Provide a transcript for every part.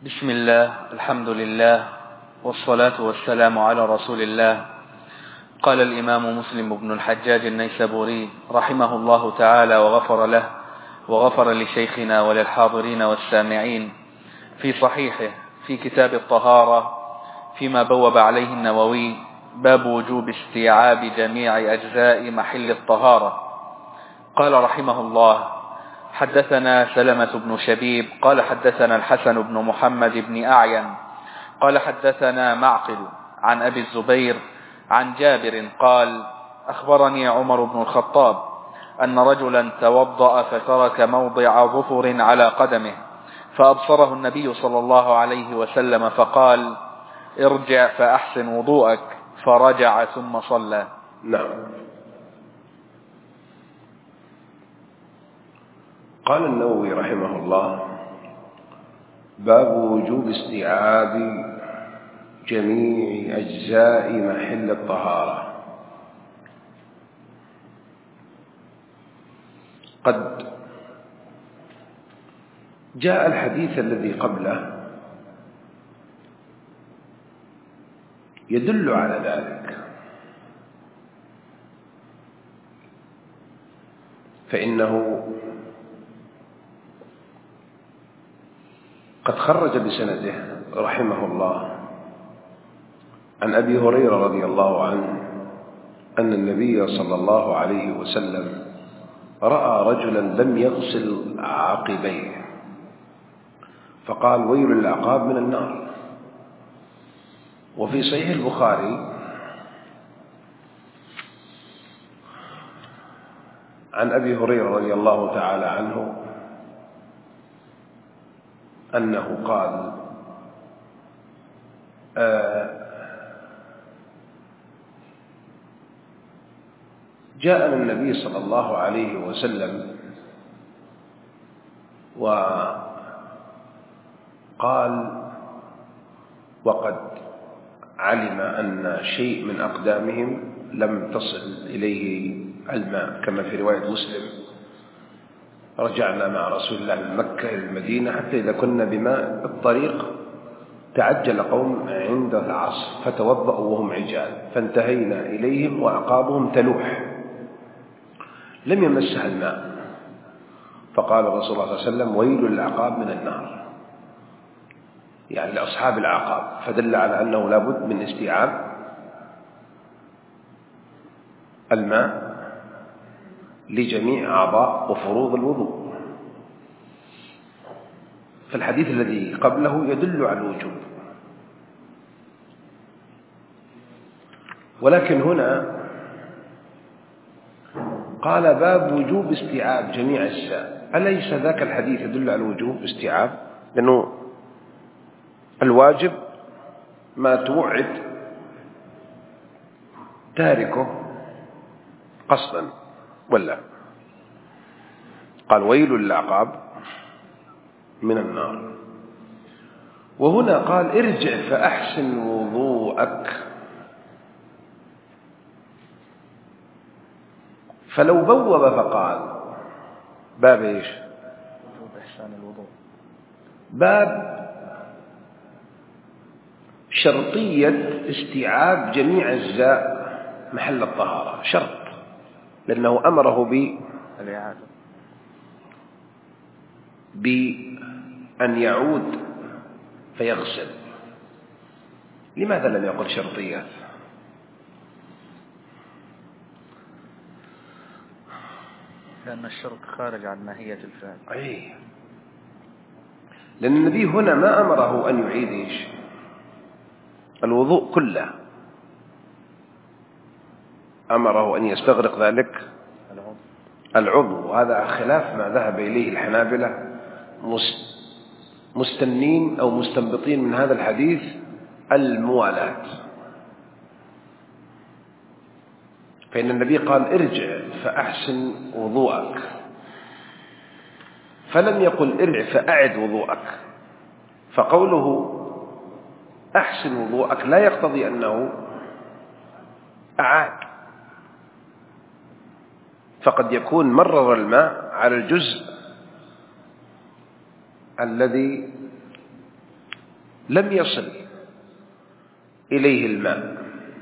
بسم الله، الحمد لله، والصلاة والسلام على رسول الله. قال الإمام مسلم بن الحجاج النيسابوري رحمه الله تعالى وغفر له وغفر لشيخنا وللحاضرين والسامعين في صحيحه في كتاب الطهارة فيما بوب عليه النووي: باب وجوب استيعاب جميع أجزاء محل الطهارة. قال رحمه الله: حدثنا سلمة بن شبيب قال حدثنا الحسن بن محمد بن أعين قال حدثنا معقل عن أبي الزبير عن جابر قال: أخبرني عمر بن الخطاب أن رجلا توضأ فترك موضع ظفر على قدمه، فأبصره النبي صلى الله عليه وسلم فقال: ارجع فأحسن وضوءك، فرجع ثم صلى. نعم. قال النووي رحمه الله: باب وجوب استيعاب جميع أجزاء محل الطهارة. قد جاء الحديث الذي قبله يدل على ذلك، فإنه قد خرج بسنده رحمه الله عن أبي هريرة رضي الله عنه أن النبي صلى الله عليه وسلم رأى رجلا لم يغسل عقبيه فقال: ويل للعقاب من النار. وفي صحيح البخاري عن أبي هريرة رضي الله تعالى عنه أنه قال: جاءنا النبي صلى الله عليه وسلم وقال وقد علم أن شيء من أقدامهم لم تصل إليه الماء، كما في رواية مسلم: رجعنا مع رسول الله من مكة إلى المدينة حتى إذا كنا بماء الطريق تعجل قوم عند العصر فتوضأوا وهم عجال، فانتهينا إليهم وأعقابهم تلوح لم يمسها الماء، فقال رسول الله صلى الله عليه وسلم: ويل للعقاب من النار، يعني لأصحاب الأعقاب، فدل على أنه لابد من استيعاب الماء لجميع أعضاء وفروض الوضوء. فالحديث الذي قبله يدل على الوجوب، ولكن هنا قال: باب وجوب استيعاب جميع الأجزاء. أليس ذاك الحديث يدل على الوجوب استيعاب؟ لأنه الواجب ما توعد تاركه قصدا، ولا قال: ويل للعقاب من النار. وهنا قال: ارجع فأحسن وضوءك. فلو بوب فقال: باب ايش؟ وجوب إحسان الوضوء، باب شرطية استيعاب جميع أجزاء محل الطهارة، شرط، لأنه أمره بأن يعود فيغسل. لماذا لم يقل شرطية؟ لأن الشرط خارج عن ماهية الفعل. أي، لأن النبي هنا ما أمره أن يعيد إيش؟ الوضوء كله، أمره أن يستغرق ذلك العضو. وهذا خلاف ما ذهب إليه الحنابلة مستنين أو مستنبطين من هذا الحديث الموالاة. فإن النبي قال: ارجع فأحسن وضوءك، فلم يقل: ارجع فأعد وضوءك. فقوله أحسن وضوءك لا يقتضي أنه أعاد، فقد يكون مرر الماء على الجزء الذي لم يصل إليه الماء.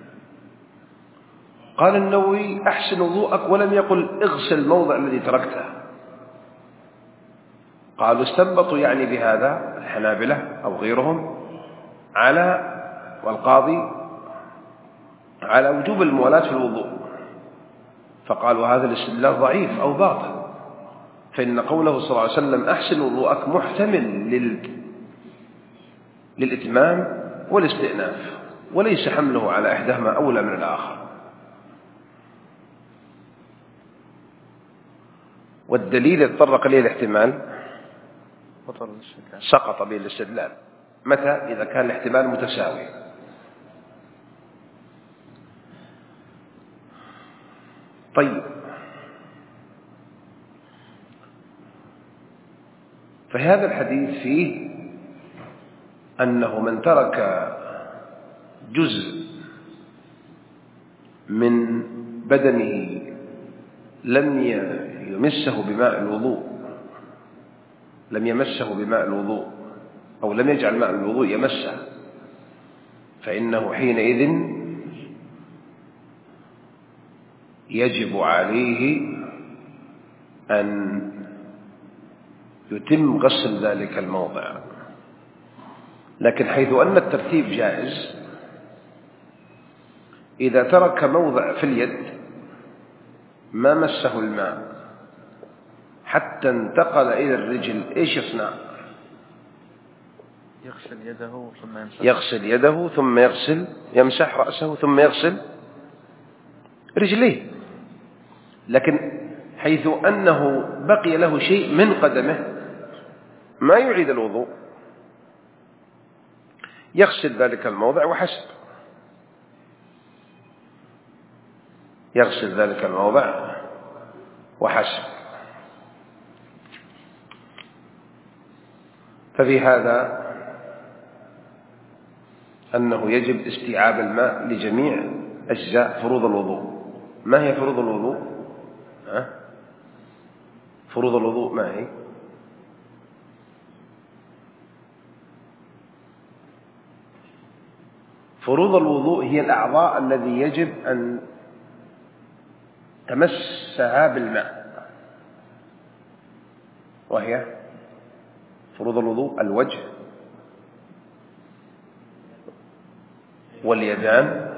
قال النووي أحسن وضوءك، ولم يقل اغسل الموضع الذي تركته. قالوا استنبطوا يعني بهذا الحنابلة أو غيرهم والقاضي على وجوب الموالاة في الوضوء، فقالوا هذا الاستدلال ضعيف أو باطل، فإن قوله صلى الله عليه وسلم أحسن وضوءك محتمل للإتمام والاستئناف، وليس حمله على إحداهما أولى من الآخر. والدليل يتطرق إليه الاحتمال سقط به الاستدلال. متى؟ إذا كان الاحتمال متساوي. طيب، فهذا الحديث فيه أنه من ترك جزء من بدنه لم يمسه بماء الوضوء أو لم يجعل ماء الوضوء يمسه، فإنه حينئذ يجب عليه أن يتم غسل ذلك الموضع. لكن حيث أن الترتيب جائز، إذا ترك موضع في اليد ما مسه الماء حتى انتقل إلى الرجل، إيش يصنع؟ يغسل يده ثم يمسح رأسه ثم يغسل رجليه. لكن حيث أنه بقي له شيء من قدمه ما يعيد الوضوء، يغسل ذلك الموضع وحسب. ففي هذا أنه يجب استيعاب الماء لجميع أجزاء فروض الوضوء. ما هي فروض الوضوء؟ فروض الوضوء ما هي؟ فروض الوضوء هي الأعضاء الذي يجب أن تمسها بالماء، وهي فروض الوضوء الوجه واليدان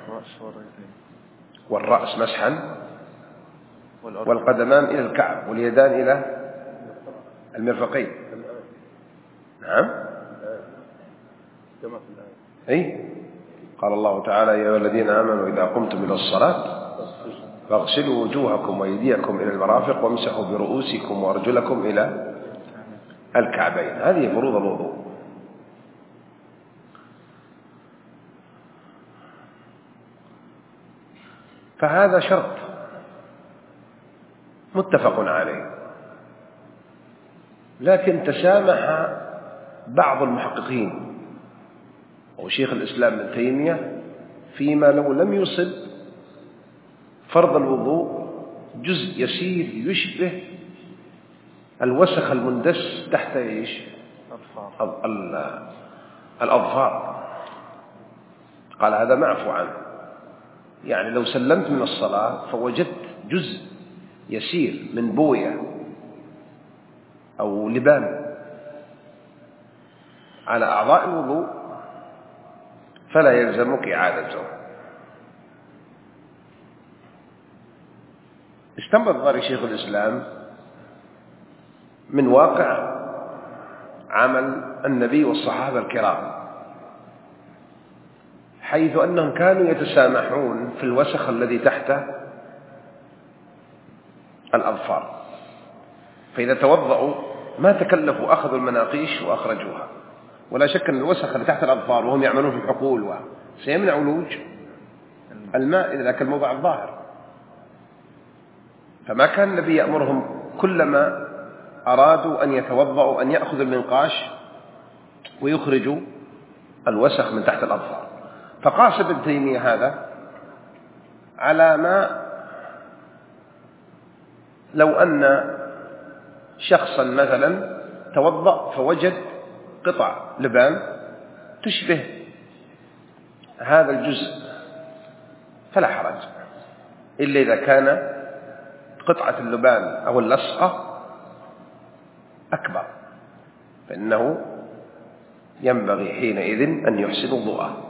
والرأس مسحا، والقدمان إلى الكعب، واليدان إلى المرفقين. نعم، أي قال الله تعالى: يا أيها الذين آمنوا إذا قمتم إلى الصلاة فاغسلوا وجوهكم وأيديكم إلى المرافق وامسحوا برؤوسكم وأرجلكم إلى الكعبين. هذه فروض الوضوء. فهذا شرط متفق عليه، لكن تسامح بعض المحققين وشيخ الإسلام ابن تيمية فيما لو لم يصب فرض الوضوء جزء يسير يشبه الوسخ المندس تحت إيش؟ الأظفار. قال هذا معفو عنه، يعني لو سلمت من الصلاة فوجدت جزء يسير من بوية أو لبان على أعضاء الوضوء فلا يلزمك إعادته. استنبط ذلك شيخ الإسلام من واقع عمل النبي والصحابة الكرام، حيث أنهم كانوا يتسامحون في الوسخ الذي تحت الأظفار، فإذا توضأوا ما تكلفوا أخذوا المناقيش وأخرجوها، ولا شك أن الوسخ اللي تحت الأظفار وهم يعملون في الحقول سيمنع ولوج الماء إلى ذاك الموضع الظاهر. فما كان النبي يأمرهم كلما أرادوا أن يتوضأوا أن يأخذوا المنقاش ويخرجوا الوسخ من تحت الأظفار. فقاس ابن تيمية هذا على ما لو أن شخصا مثلا توضأ فوجد قطع لبان تشبه هذا الجزء فلا حرج، إلا إذا كان قطعة اللبان أو اللصقة أكبر، فإنه ينبغي حينئذ أن يحسن وضوءه.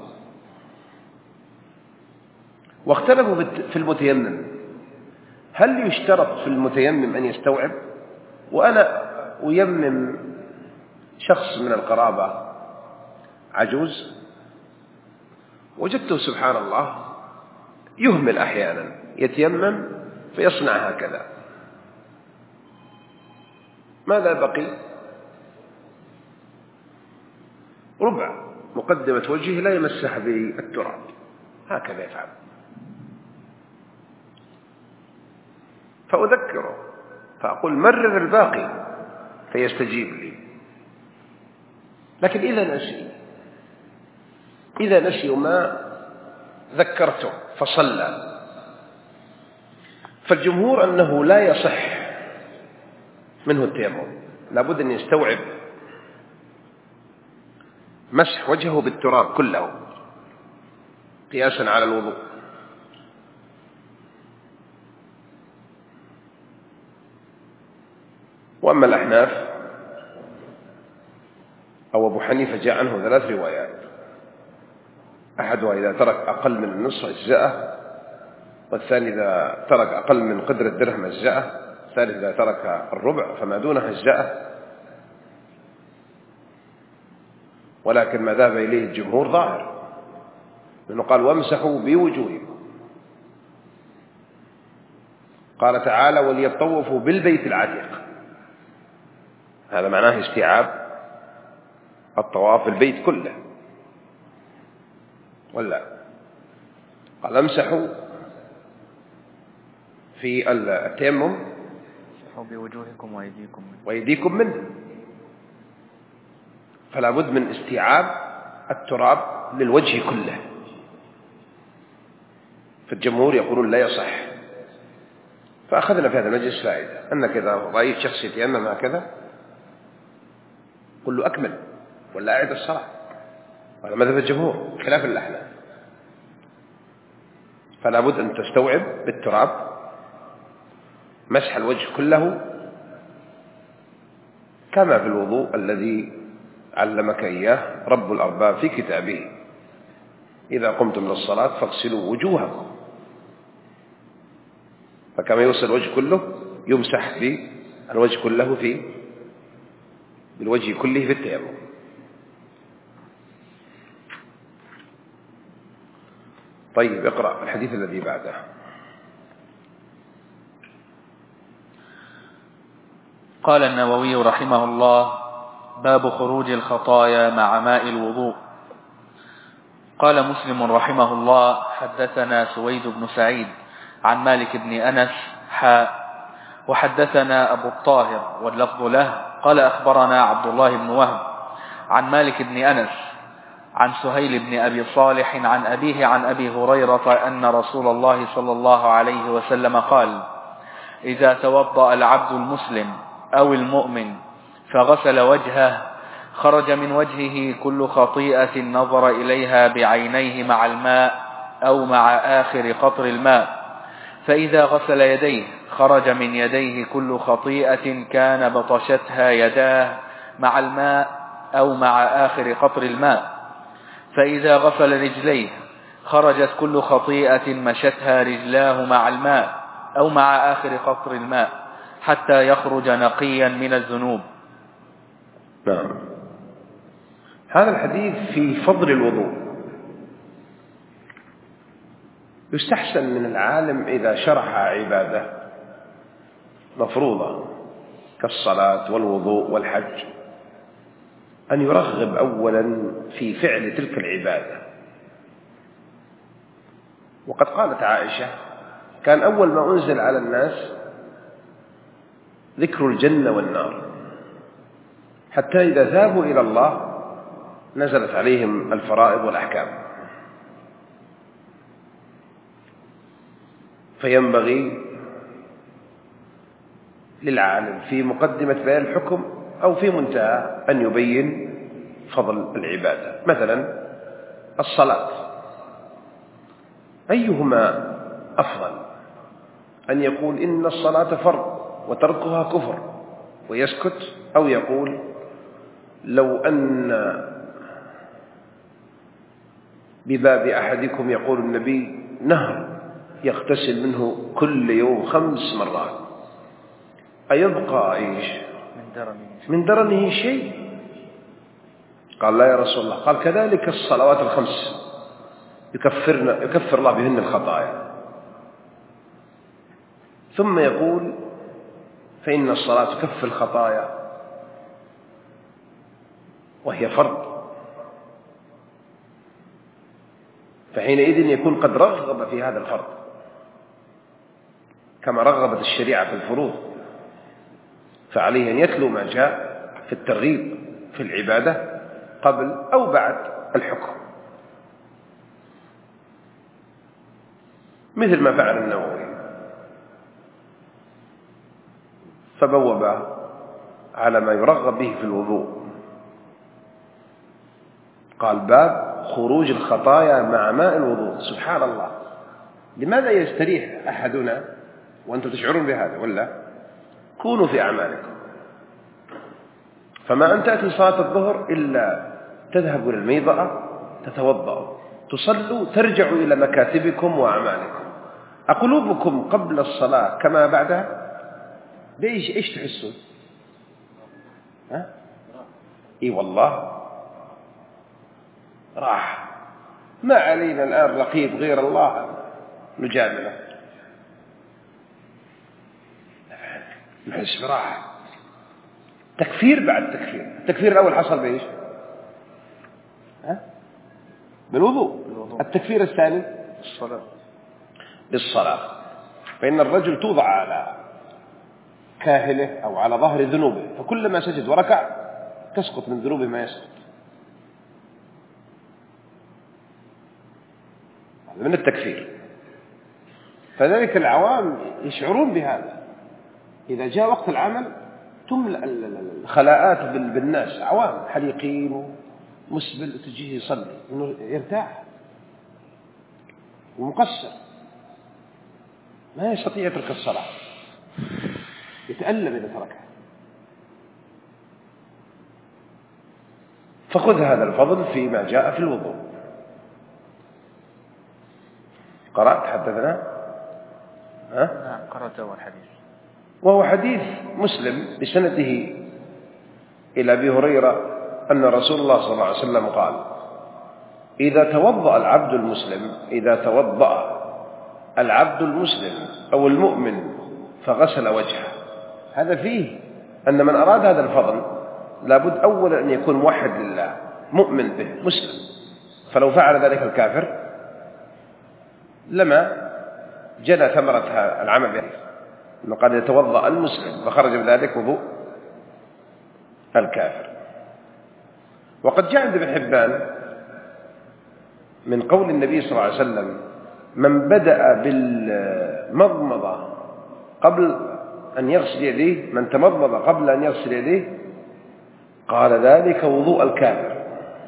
واختلفوا في المتيمم، هل يشترط في المتيمم أن يستوعب؟ وأنا أيمم شخص من القرابة عجوز وجدته سبحان الله يهمل أحيانا، يتيمم فيصنع هكذا، ماذا بقي؟ ربع مقدمة وجهه لا يمسح بالتراب، هكذا يفعل. فأذكره فأقول مرر الباقي فيستجيب لي. لكن إذا نسي ما ذكرته فصلى، فالجمهور أنه لا يصح منه التيمم، لابد أن يستوعب مسح وجهه بالتراب كله قياسا على الوضوء. وأما الأحناف أو أبو حنيفة جاء عنه 3 روايات، أحدها إذا ترك أقل من النصف أجزأه، والثاني إذا ترك أقل من قدر الدرهم أجزأه، الثالث إذا ترك الربع فما دونه أجزأه. ولكن ما ذهب إليه الجمهور ظاهر، لأنه قال وامسحوا بوجوهكم، قال تعالى وليطوفوا بالبيت العتيق، هذا معناه استيعاب الطواف بالبيت كله، ولا قال امسحوا في التيمم امسحوا بوجوهكم وأيديكم منه، فلا بد من استيعاب التراب للوجه كله. فالجمهور يقولون لا يصح. فأخذنا في هذا المجلس فائدة، أنك إذا رأيت شخص يتيمم هكذا قل له أكمل ولا أعد الصلاة، وهذا مذهب الجمهور خلاف الأحناف. فلا بد أن تستوعب بالتراب مسح الوجه كله كما في الوضوء الذي علمك إياه رب الأرباب في كتابه: إذا قمتم للصلاة فاغسلوا وجوهكم. فكما يغسل الوجه كله يمسح بالوجه كله بالوجه كله في التيمم. طيب اقرأ الحديث الذي بعده. قال النووي رحمه الله: باب خروج الخطايا مع ماء الوضوء. قال مسلم رحمه الله: حدثنا سويد بن سعيد عن مالك بن أنس وحدثنا أبو الطاهر واللفظ له قال أخبرنا عبد الله بن وهب عن مالك بن أنس عن سهيل بن أبي صالح عن أبيه عن أبي هريرة أن رسول الله صلى الله عليه وسلم قال: إذا توضأ العبد المسلم أو المؤمن فغسل وجهه خرج من وجهه كل خطيئة نظر إليها بعينيه مع الماء أو مع آخر قطر الماء، فإذا غسل يديه خرج من يديه كل خطيئة كان بطشتها يداه مع الماء أو مع آخر قطر الماء، فإذا غسل رجليه خرجت كل خطيئة مشتها رجلاه مع الماء أو مع آخر قطر الماء حتى يخرج نقيا من الذنوب. نعم. هذا الحديث في فضل الوضوء. يستحسن من العالم إذا شرح عبادة مفروضة كالصلاة والوضوء والحج أن يرغب أولا في فعل تلك العبادة. وقد قالت عائشة: كان أول ما أنزل على الناس ذكر الجنة والنار، حتى إذا ذهبوا إلى الله نزلت عليهم الفرائض والأحكام. فينبغي للعالم في مقدمة بيان الحكم أو في منتهى أن يبين فضل العبادة. مثلا الصلاة، أيهما أفضل؟ أن يقول إن الصلاة فرض وتركها كفر ويسكت، أو يقول لو أن بباب أحدكم يقول النبي نهر يغتسل منه كل يوم 5 مرات أيبقى إيش من درنه شيء؟ قال لا يا رسول الله. قال كذلك الصلوات ال5 يكفر الله بهن الخطايا. ثم يقول فإن الصلاة تكفر الخطايا وهي فرض، فحينئذ يكون قد رغب في هذا الفرض كما رغبت الشريعة في الفروض، فعليه أن يتلو ما جاء في الترغيب في العبادة قبل أو بعد الحكم، مثل ما فعل النووي، فبوب على ما يرغب به في الوضوء، قال باب خروج الخطايا مع ماء الوضوء. سبحان الله، لماذا يستريح أحدنا وأنتم تشعرون بهذا؟ ولا كونوا في أعمالكم، فما أن تأتي صلاة الظهر إلا تذهبوا إلى الميضأة تتوضأوا تصلوا ترجعوا إلى مكاتبكم وأعمالكم، أقلوبكم قبل الصلاة كما بعدها؟ إيش تحسون؟ إي والله راح، ما علينا الآن رقيب غير الله نجامله، نحس براحة. تكفير بعد تكفير. التكفير الأول حصل بإيش؟ بالوضوء. التكفير الثاني بالصلاة. فإن الرجل توضع على كاهله أو على ظهر ذنوبه، فكلما سجد وركع تسقط من ذنوبه ما يسقط. هذا من التكفير. فذلك العوام يشعرون بهذا، إذا جاء وقت العمل تملأ الخلاءات بالناس، عوام حليقين ومسبل تجيه يصلي إنه يرتاح، ومقصر ما يستطيع يترك الصلاة، يتألم إذا تركها. فخذ هذا الفضل فيما جاء في الوضوء. قرأت حدثنا؟ نعم قرأت أول حديث، وهو حديث مسلم بسنده إلى أبي هريرة أن رسول الله صلى الله عليه وسلم قال إذا توضأ العبد المسلم أو المؤمن فغسل وجهه. هذا فيه أن من أراد هذا الفضل لابد أولا أن يكون موحد لله مؤمن به مسلم، فلو فعل ذلك الكافر لما جنى ثمرة العمل به، أنه قد يتوضأ المسلم فخرج بذلك وضوء الكافر. وقد جاء عند ابن حبان من قول النبي صلى الله عليه وسلم من بدأ بالمضمضة قبل أن يغسل يديه، من تمضمض قبل أن يغسل يديه قال ذلك وضوء الكافر.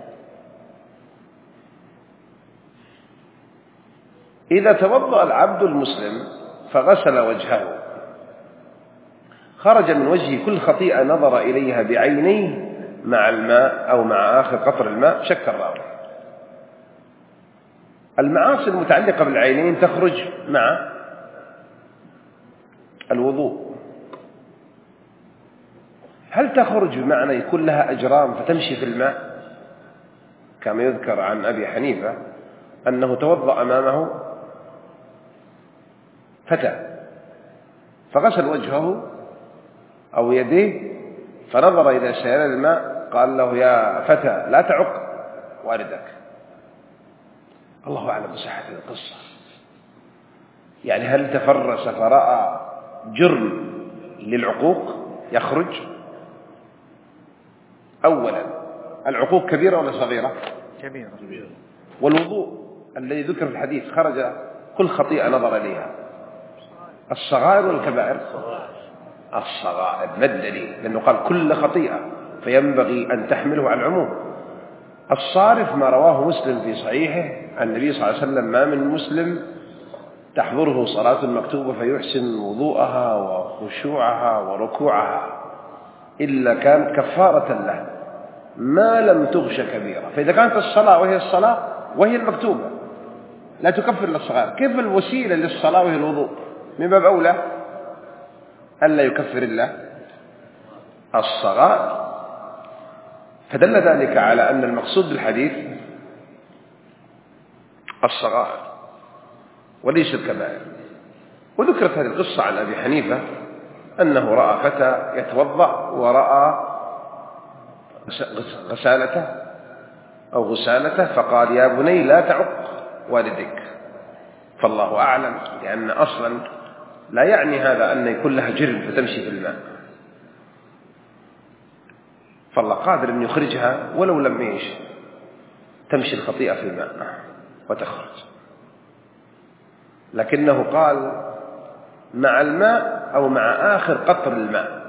إذا توضأ العبد المسلم فغسل وجهه خرج من وجهه كل خطيئة نظر إليها بعينيه مع الماء أو مع آخر قطر الماء، شك الراوي. المعاصي المتعلقة بالعينين تخرج مع الوضوء. هل تخرج بمعنى يكون لها أجرام فتمشي في الماء؟ كما يذكر عن أبي حنيفة أنه توضأ أمامه فتى فغسل وجهه أو يديه فنظر إلى سيال الماء قال له يا فتى لا تعق واردك. الله أعلم بصحة القصة، يعني هل تفرس فرأى جرم للعقوق يخرج؟ أولا العقوق كبيرة ولا صغيرة؟ كبيرة. والوضوء الذي ذكر في الحديث خرج كل خطيئة نظر إليها، الصغائر والكبائر؟ الصغائر. ما الدليل؟ لأنه قال كل خطيئة فينبغي أن تحمله على العموم، الصارف ما رواه مسلم في صحيحه عن النبي صلى الله عليه وسلم: ما من مسلم تحضره صلاة مكتوبة فيحسن وضوءها وخشوعها وركوعها إلا كانت كفارة له ما لم تغش كبيرة. فإذا كانت الصلاة وهي الصلاة وهي المكتوبة لا تكفر للصغائر، كيف الوسيلة للصلاة وهي الوضوء؟ من باب أولى ألا يكفر الله الصغائر. فدل ذلك على أن المقصود بالحديث الصغائر وليس الكبائر. وذكرت هذه القصة عن أبي حنيفة أنه رأى فتى يتوضأ ورأى غسالته فقال: يا بني لا تعق والديك. فالله أعلم، لأن أصلا لا يعني هذا أن يكون لها جرم فتمشي في الماء، فالله قادر أن يخرجها ولو لم تمشي الخطيئة في الماء وتخرج. لكنه قال مع الماء أو مع آخر قطر الماء،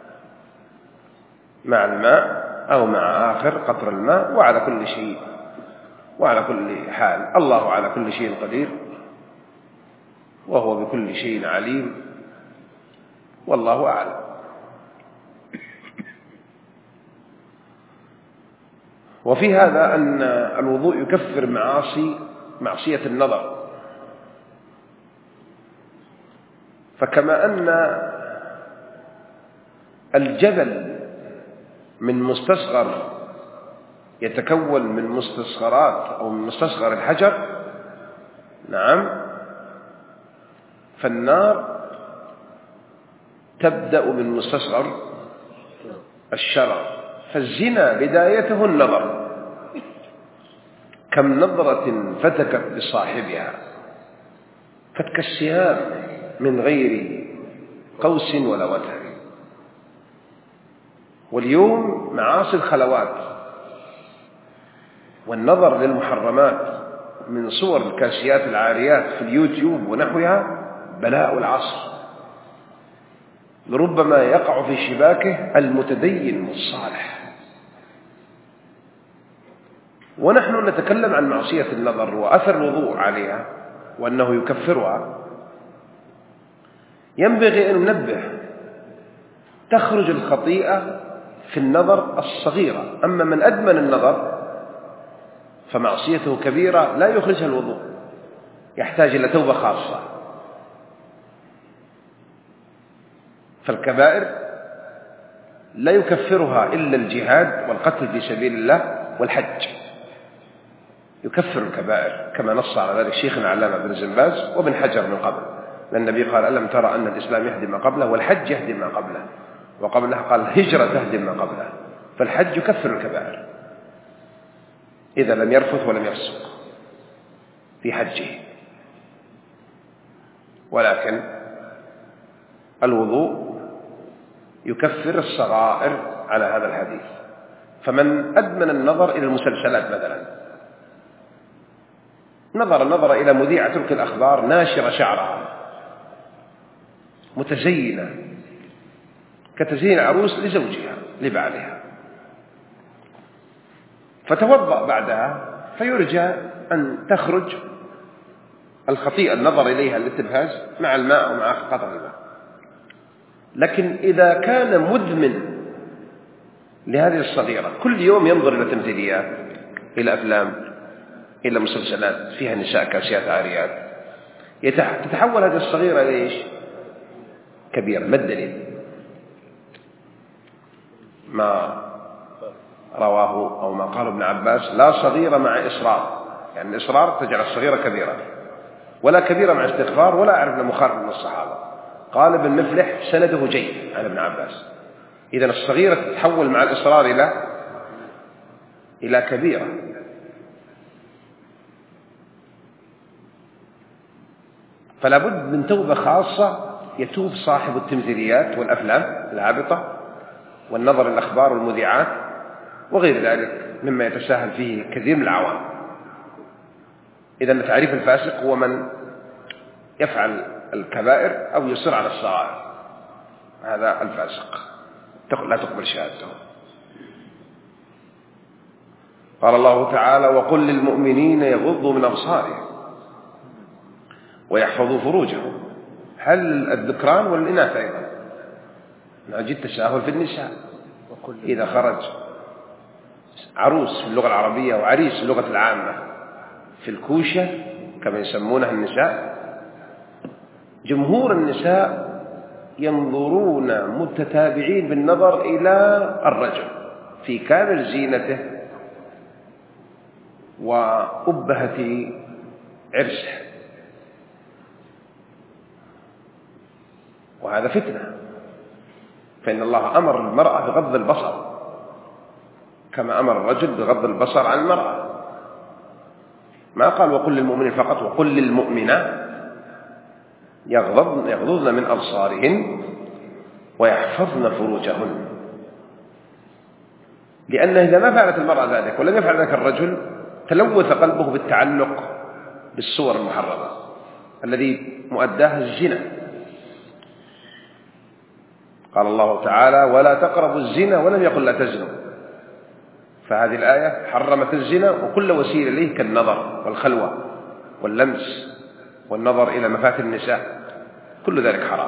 مع الماء أو مع آخر قطر الماء. وعلى كل شيء وعلى كل حال الله على كل شيء قدير، وهو بكل شيء عليم، والله أعلم. وفي هذا أن الوضوء يكفر معصية النظر. فكما أن الجبل من مستصغر يتكون من مستصغرات أو من مستصغر الحجر، نعم، فالنار تبدأ من مستصغر الشرر. فالزنا بدايته النظر، كم نظرة فتكت بصاحبها فتك السهام من غير قوس ولا وتر. واليوم معاصي الخلوات والنظر للمحرمات من صور الكاسيات العاريات في اليوتيوب ونحوها بلاء العصر، ربما يقع في شباكه المتدين الصالح. ونحن نتكلم عن معصية النظر وأثر الوضوء عليها وأنه يكفرها. ينبغي أن ننبه، تخرج الخطيئة في النظر الصغيرة، أما من أدمن النظر فمعصيته كبيرة لا يخرجها الوضوء، يحتاج إلى توبة خاصة. فالكبائر لا يكفرها إلا الجهاد والقتل في سبيل الله والحج، يكفر الكبائر كما نص على ذلك شيخنا العلامة ابن باز وابن حجر من قبل، لأن النبي قال: ألم ترى أن الإسلام يهدم ما قبله والحج يهدم ما قبله، وقبلها قال الهجرة تهدم ما قبله. فالحج يكفر الكبائر إذا لم يرفث ولم يفسق في حجه. ولكن الوضوء يكفر الصغائر على هذا الحديث. فمن أدمن النظر إلى المسلسلات مثلا، نظر إلى مذيعة تلك الأخبار ناشرة شعرها متزينة كتزيين عروس لزوجها لبعلها، فتوضأ بعدها فيرجى أن تخرج الخطيئة النظر إليها الاتبهاز مع الماء ومع قطر الماء. لكن إذا كان مدمن لهذه الصغيرة كل يوم ينظر إلى تمثيليات، إلى أفلام، إلى مسلسلات فيها نساء كاسيات عاريات، تتحول هذه الصغيرة إلى إيش؟ كبيرة. ما الدليل؟ ما رواه أو ما قال ابن عباس: لا صغيرة مع إصرار، يعني الإصرار تجعل الصغيرة كبيرة، ولا كبيرة مع استغفار، ولا أعرف مخالف من الصحابة. قال ابن مفلح سنده جيد عن ابن عباس. إذن الصغيرة تتحول مع الإصرار إلى كبيرة. فلا بد من توبة خاصة يتوب صاحب التمثيليات والأفلام العابطة والنظر الأخبار والمذيعات وغير ذلك مما يتساهل فيه كثير من العوام. إذن تعريف الفاسق هو من يفعل الكبائر أو يصر على الصغائر، هذا الفاسق لا تقبل شهادته. قال الله تعالى: وقل للمؤمنين يغضوا من أبصارهم ويحفظوا فروجهم. هل الذكران والإناث أيضا؟ نجد تساهل في النساء. إذا خرج عروس في اللغة العربية وعريس في اللغة العامة في الكوشة كما يسمونها النساء، جمهور النساء ينظرون متتابعين بالنظر إلى الرجل في كامل زينته وأبهة عرسه، وهذا فتنة. فإن الله أمر المرأة بغض البصر كما أمر الرجل بغض البصر عن المرأة. ما قال وقل للمؤمنين فقط، وقل للمؤمنات يغضضن من أبصارهن ويحفظن فروجهن. لأن إذا ما فعلت المرأة ذلك ولم يفعل ذلك الرجل تلوث قلبه بالتعلق بالصور المحرمة الذي مؤداها الزنا. قال الله تعالى: ولا تقربوا الزنا، ولم يقل لا تزنوا. فهذه الآية حرمت الزنا وكل وسيلة إليه كالنظر والخلوة واللمس والنظر إلى مفاتن النساء، كل ذلك حرام.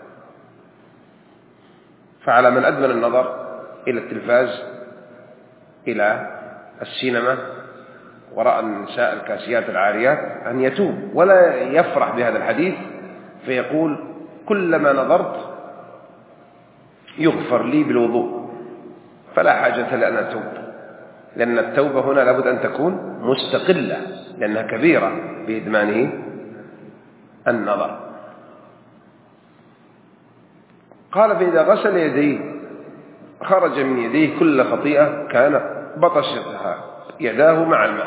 فعلى من أدمن النظر إلى التلفاز، إلى السينما، ورأى النساء الكاسيات العاريات أن يتوب ولا يفرح بهذا الحديث فيقول: كلما نظرت يغفر لي بالوضوء، فلا حاجة لأن أتوب. لأن التوبة هنا لابد أن تكون مستقلة، لأنها كبيرة بإدمانه النظر. قال: فإذا غسل يديه خرج من يديه كل خطيئة كان بطشتها يداه مع الماء.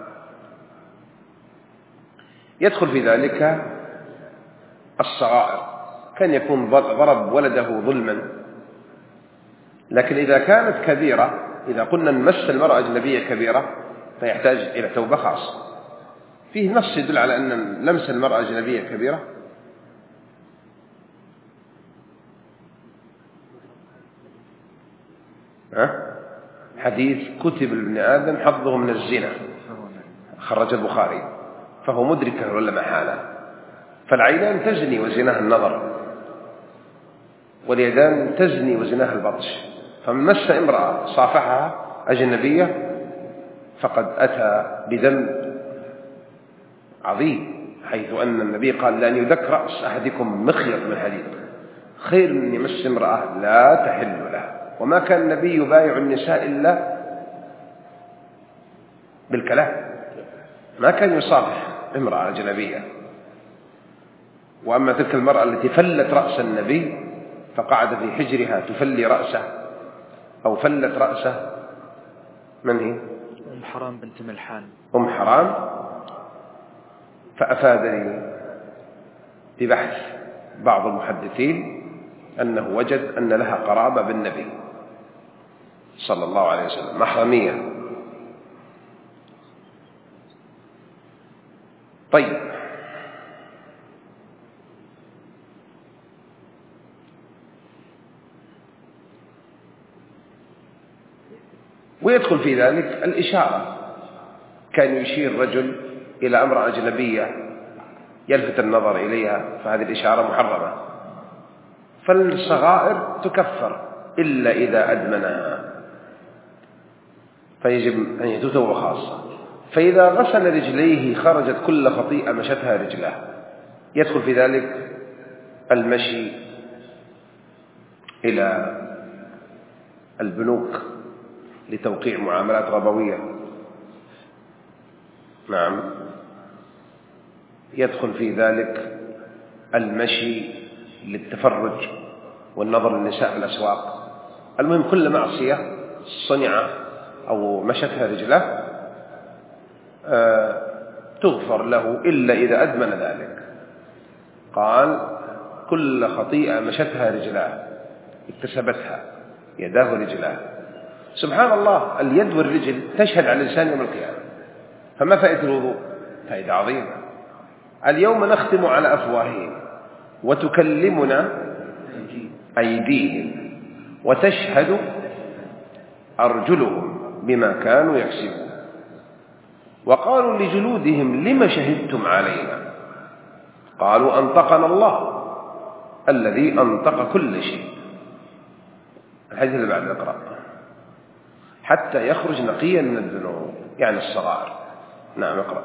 يدخل في ذلك الصغائر، كان يكون ضرب ولده ظلما. لكن إذا كانت كبيرة، إذا قلنا نمس المرأة أجنبية كبيرة فيحتاج إلى توبة خاصة. فيه نص يدل على أن لمس المرأة أجنبية كبيرة. حديث كتب لابن آدم حظه من الزنا، خرج البخاري، فهو مدرك ولا محالة. فالعينان تزني وزناها النظر، واليدان تزني وزناها البطش. فمن مس امرأة صافحها أجنبية فقد أتى بذنب عظيم، حيث أن النبي قال: لأن يدك رأس أحدكم مخيط من حديد خير من يمس امرأة لا تحل له. وما كان النبي يبايع النساء إلا بالكلام، ما كان يصافح امرأة أجنبية. وأما تلك المرأة التي فلت رأس النبي فقعد في حجرها تفلي رأسه أو فلت رأسه، من هي؟ أم حرام بنت ملحان. أم حرام. فأفادني ببحث بعض المحدثين أنه وجد أن لها قرابة بالنبي صلى الله عليه وسلم، محرمية. طيب، ويدخل في ذلك الإشارة. كان يشير رجل إلى امرأة أجنبية يلفت النظر إليها، فهذه الإشارة محرمة. فالصغائر تكفر إلا إذا أدمنها، فيجب أن يتوب خاصة. فإذا غسل رجليه خرجت كل خطيئة مشتها رجله. يدخل في ذلك المشي إلى البنوك لتوقيع معاملات ربوية. نعم. يدخل في ذلك المشي للتفرج والنظر للنساء في الأسواق. المهم كل معصية صنع أو مشتها رجله تغفر له إلا إذا أدمن ذلك. قال: كل خطيئة مشتها رجلاه اكتسبتها يداه ورجلاه. سبحان الله، اليد والرجل تشهد على الإنسان يوم القيامة. فما فائدة الوضوء؟ فائدة عظيمة. اليوم نختم على أفواههم وتكلمنا أيديهم وتشهد أرجلهم بما كانوا يكسبون. وقالوا لجلودهم لم شهدتم علينا؟ قالوا أنطقنا الله الذي أنطق كل شيء. الحديث اللي بعد اقرأ. حتى يخرج نقيا من الذنوب، يعني الصغائر. نعم اقرأ.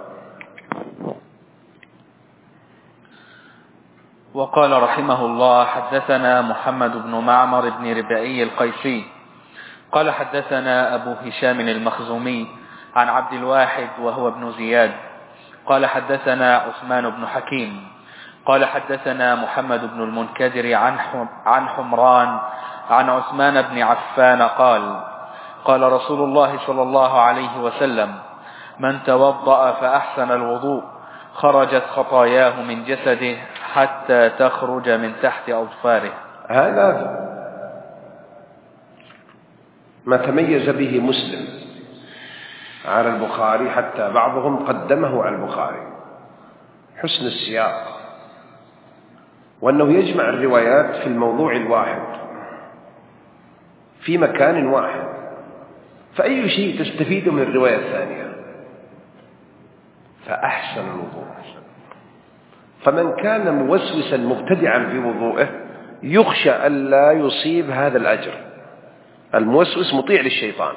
وقال رحمه الله: حدثنا محمد بن معمر بن ربعي القيسي قال حدثنا أبو هشام المخزومي عن عبد الواحد وهو ابن زياد قال حدثنا عثمان بن حكيم قال حدثنا محمد بن المنكدر عن حمران عن عثمان بن عفان قال رسول الله صلى الله عليه وسلم: من توضأ فأحسن الوضوء خرجت خطاياه من جسده حتى تخرج من تحت أظفاره. هذا ما تميز به مسلم على البخاري، حتى بعضهم قدمه على البخاري، حسن السياق، وأنه يجمع الروايات في الموضوع الواحد في مكان واحد، فأي شيء تستفيد من الرواية الثانية. فأحسن الوضوء، فمن كان موسوسا مبتدعا في وضوءه يخشى ألا يصيب هذا الأجر. الموسوس مطيع للشيطان،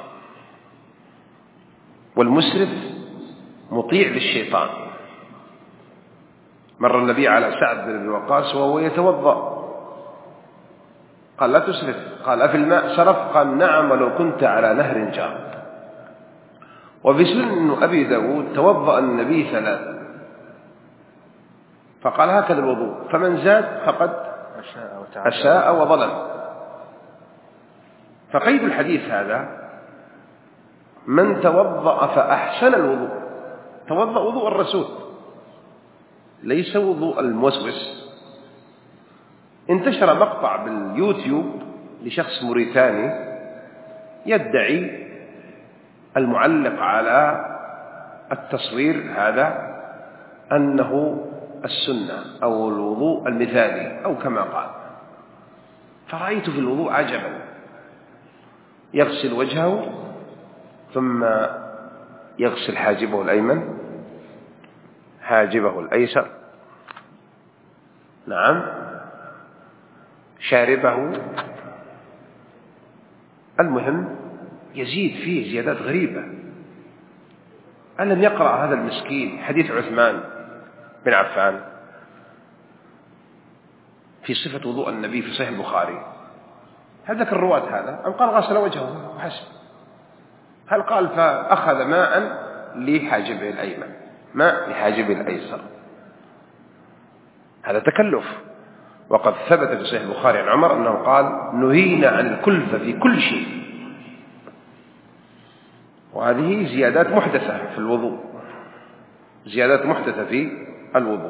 والمسرف مطيع للشيطان. مر النبي على سعد بن أبي وقاص وهو يتوضأ، قال: لا تسرف. قال: أفي الماء سرف؟ قال: نعم، ولو كنت على نهر جار. وفي سنن أبي داود توضأ النبي 3، فقال: هكذا الوضوء، فمن زاد فقد أساء وظلم. فقيد الحديث هذا: من توضأ فأحسن الوضوء. توضأ وضوء الرسول، ليس وضوء الموسوس. انتشر مقطع باليوتيوب لشخص موريتاني يدعي المعلق على التصوير هذا أنه السنة أو الوضوء المثالي أو كما قال. فرأيت في الوضوء عجبا: يغسل وجهه ثم يغسل حاجبه الأيمن، حاجبه الأيسر، نعم، شاربه، المهم يزيد فيه زيادات غريبة. ألم يقرأ هذا المسكين حديث عثمان بن عفان في صفة وضوء النبي في صحيح البخاري؟ هل ذكر الرواة هذا أم قال غسل وجهه وحسب؟ هل قال فأخذ ماء لحاجبه الأيمن، ماء لحاجبه الأيسر؟ هذا تكلف. وقد ثبت في صحيح البخاري عن عمر أنه قال: نهينا عن الكلفة في كل شيء. وهذه زيادات محدثة في الوضوء، زيادات محدثة في الوضوء.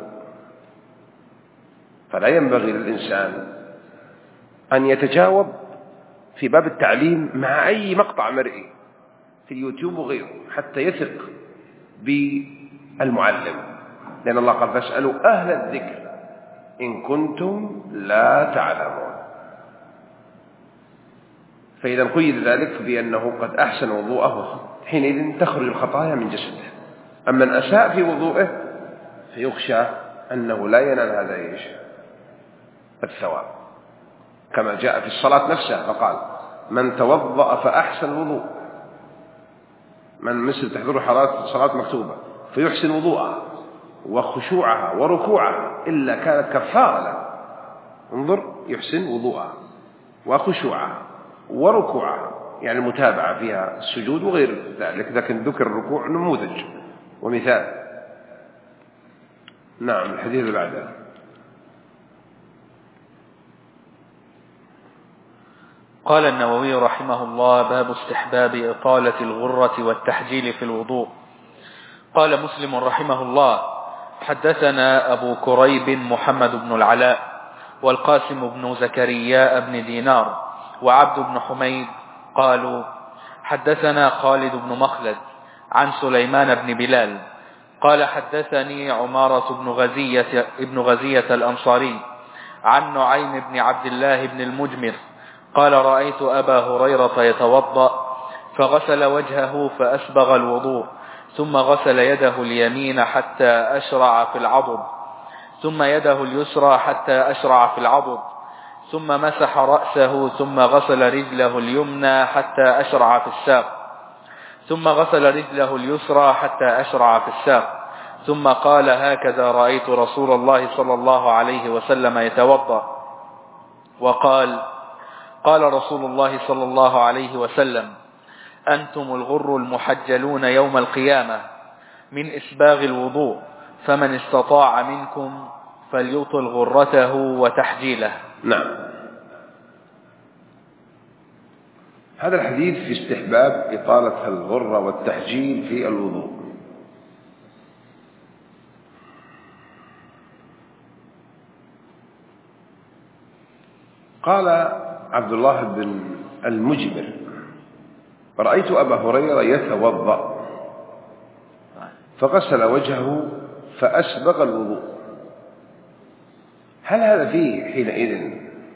فلا ينبغي للإنسان أن يتجاوب في باب التعليم مع أي مقطع مرئي في اليوتيوب وغيره حتى يثق بالمعلم، لأن الله قال: فاسألوا أهل الذكر إن كنتم لا تعلمون. فإذا قيد ذلك بأنه قد أحسن وضوءه، حينئذ تخرج الخطايا من جسده. أما من أساء في وضوءه فيخشى أنه لا ينال هذا الثواب، كما جاء في الصلاة نفسها فقال: من توضأ فأحسن الوضوء. من مثل تحضر حالات صلاة مكتوبة فيحسن وضوءها وخشوعها وركوعها إلا كانت كفارة له. انظر، يحسن وضوءها وخشوعها وركوعها، يعني المتابعة فيها السجود وغير ذلك، لكن ذكر الركوع نموذج ومثال. نعم. الحديث اللي بعده. قال النووي رحمه الله: باب استحباب إطالة الغرة والتحجيل في الوضوء. قال مسلم رحمه الله: حدثنا أبو كريب محمد بن العلاء والقاسم بن زكريا بن دينار وعبد بن حميد قالوا: حدثنا خالد بن مخلد عن سليمان بن بلال قال: حدثني عمارة بن غزية الأنصاري عن نعيم بن عبد الله بن المجمر قال: رأيت أبا هريرة يتوضأ فغسل وجهه فأسبغ الوضوء، ثم غسل يده اليمين حتى أشرع في العضد، ثم يده اليسرى حتى أشرع في العضد، ثم مسح رأسه، ثم غسل رجله اليمنى حتى أشرع في الساق، ثم غسل رجله اليسرى حتى أشرع في الساق، ثم قال: هكذا رأيت رسول الله صلى الله عليه وسلم يتوضأ. وقال: قال رسول الله صلى الله عليه وسلم: أنتم الغر المحجلون يوم القيامة من إسباغ الوضوء، فمن استطاع منكم فليطل غرته وتحجيله. نعم. هذا الحديث في استحباب إطالة الغرة والتحجيل في الوضوء. قال عبد الله بن المجمر: رأيت أبا هريرة يتوضأ فغسل وجهه فأسبغ الوضوء. هل هذا فيه حينئذ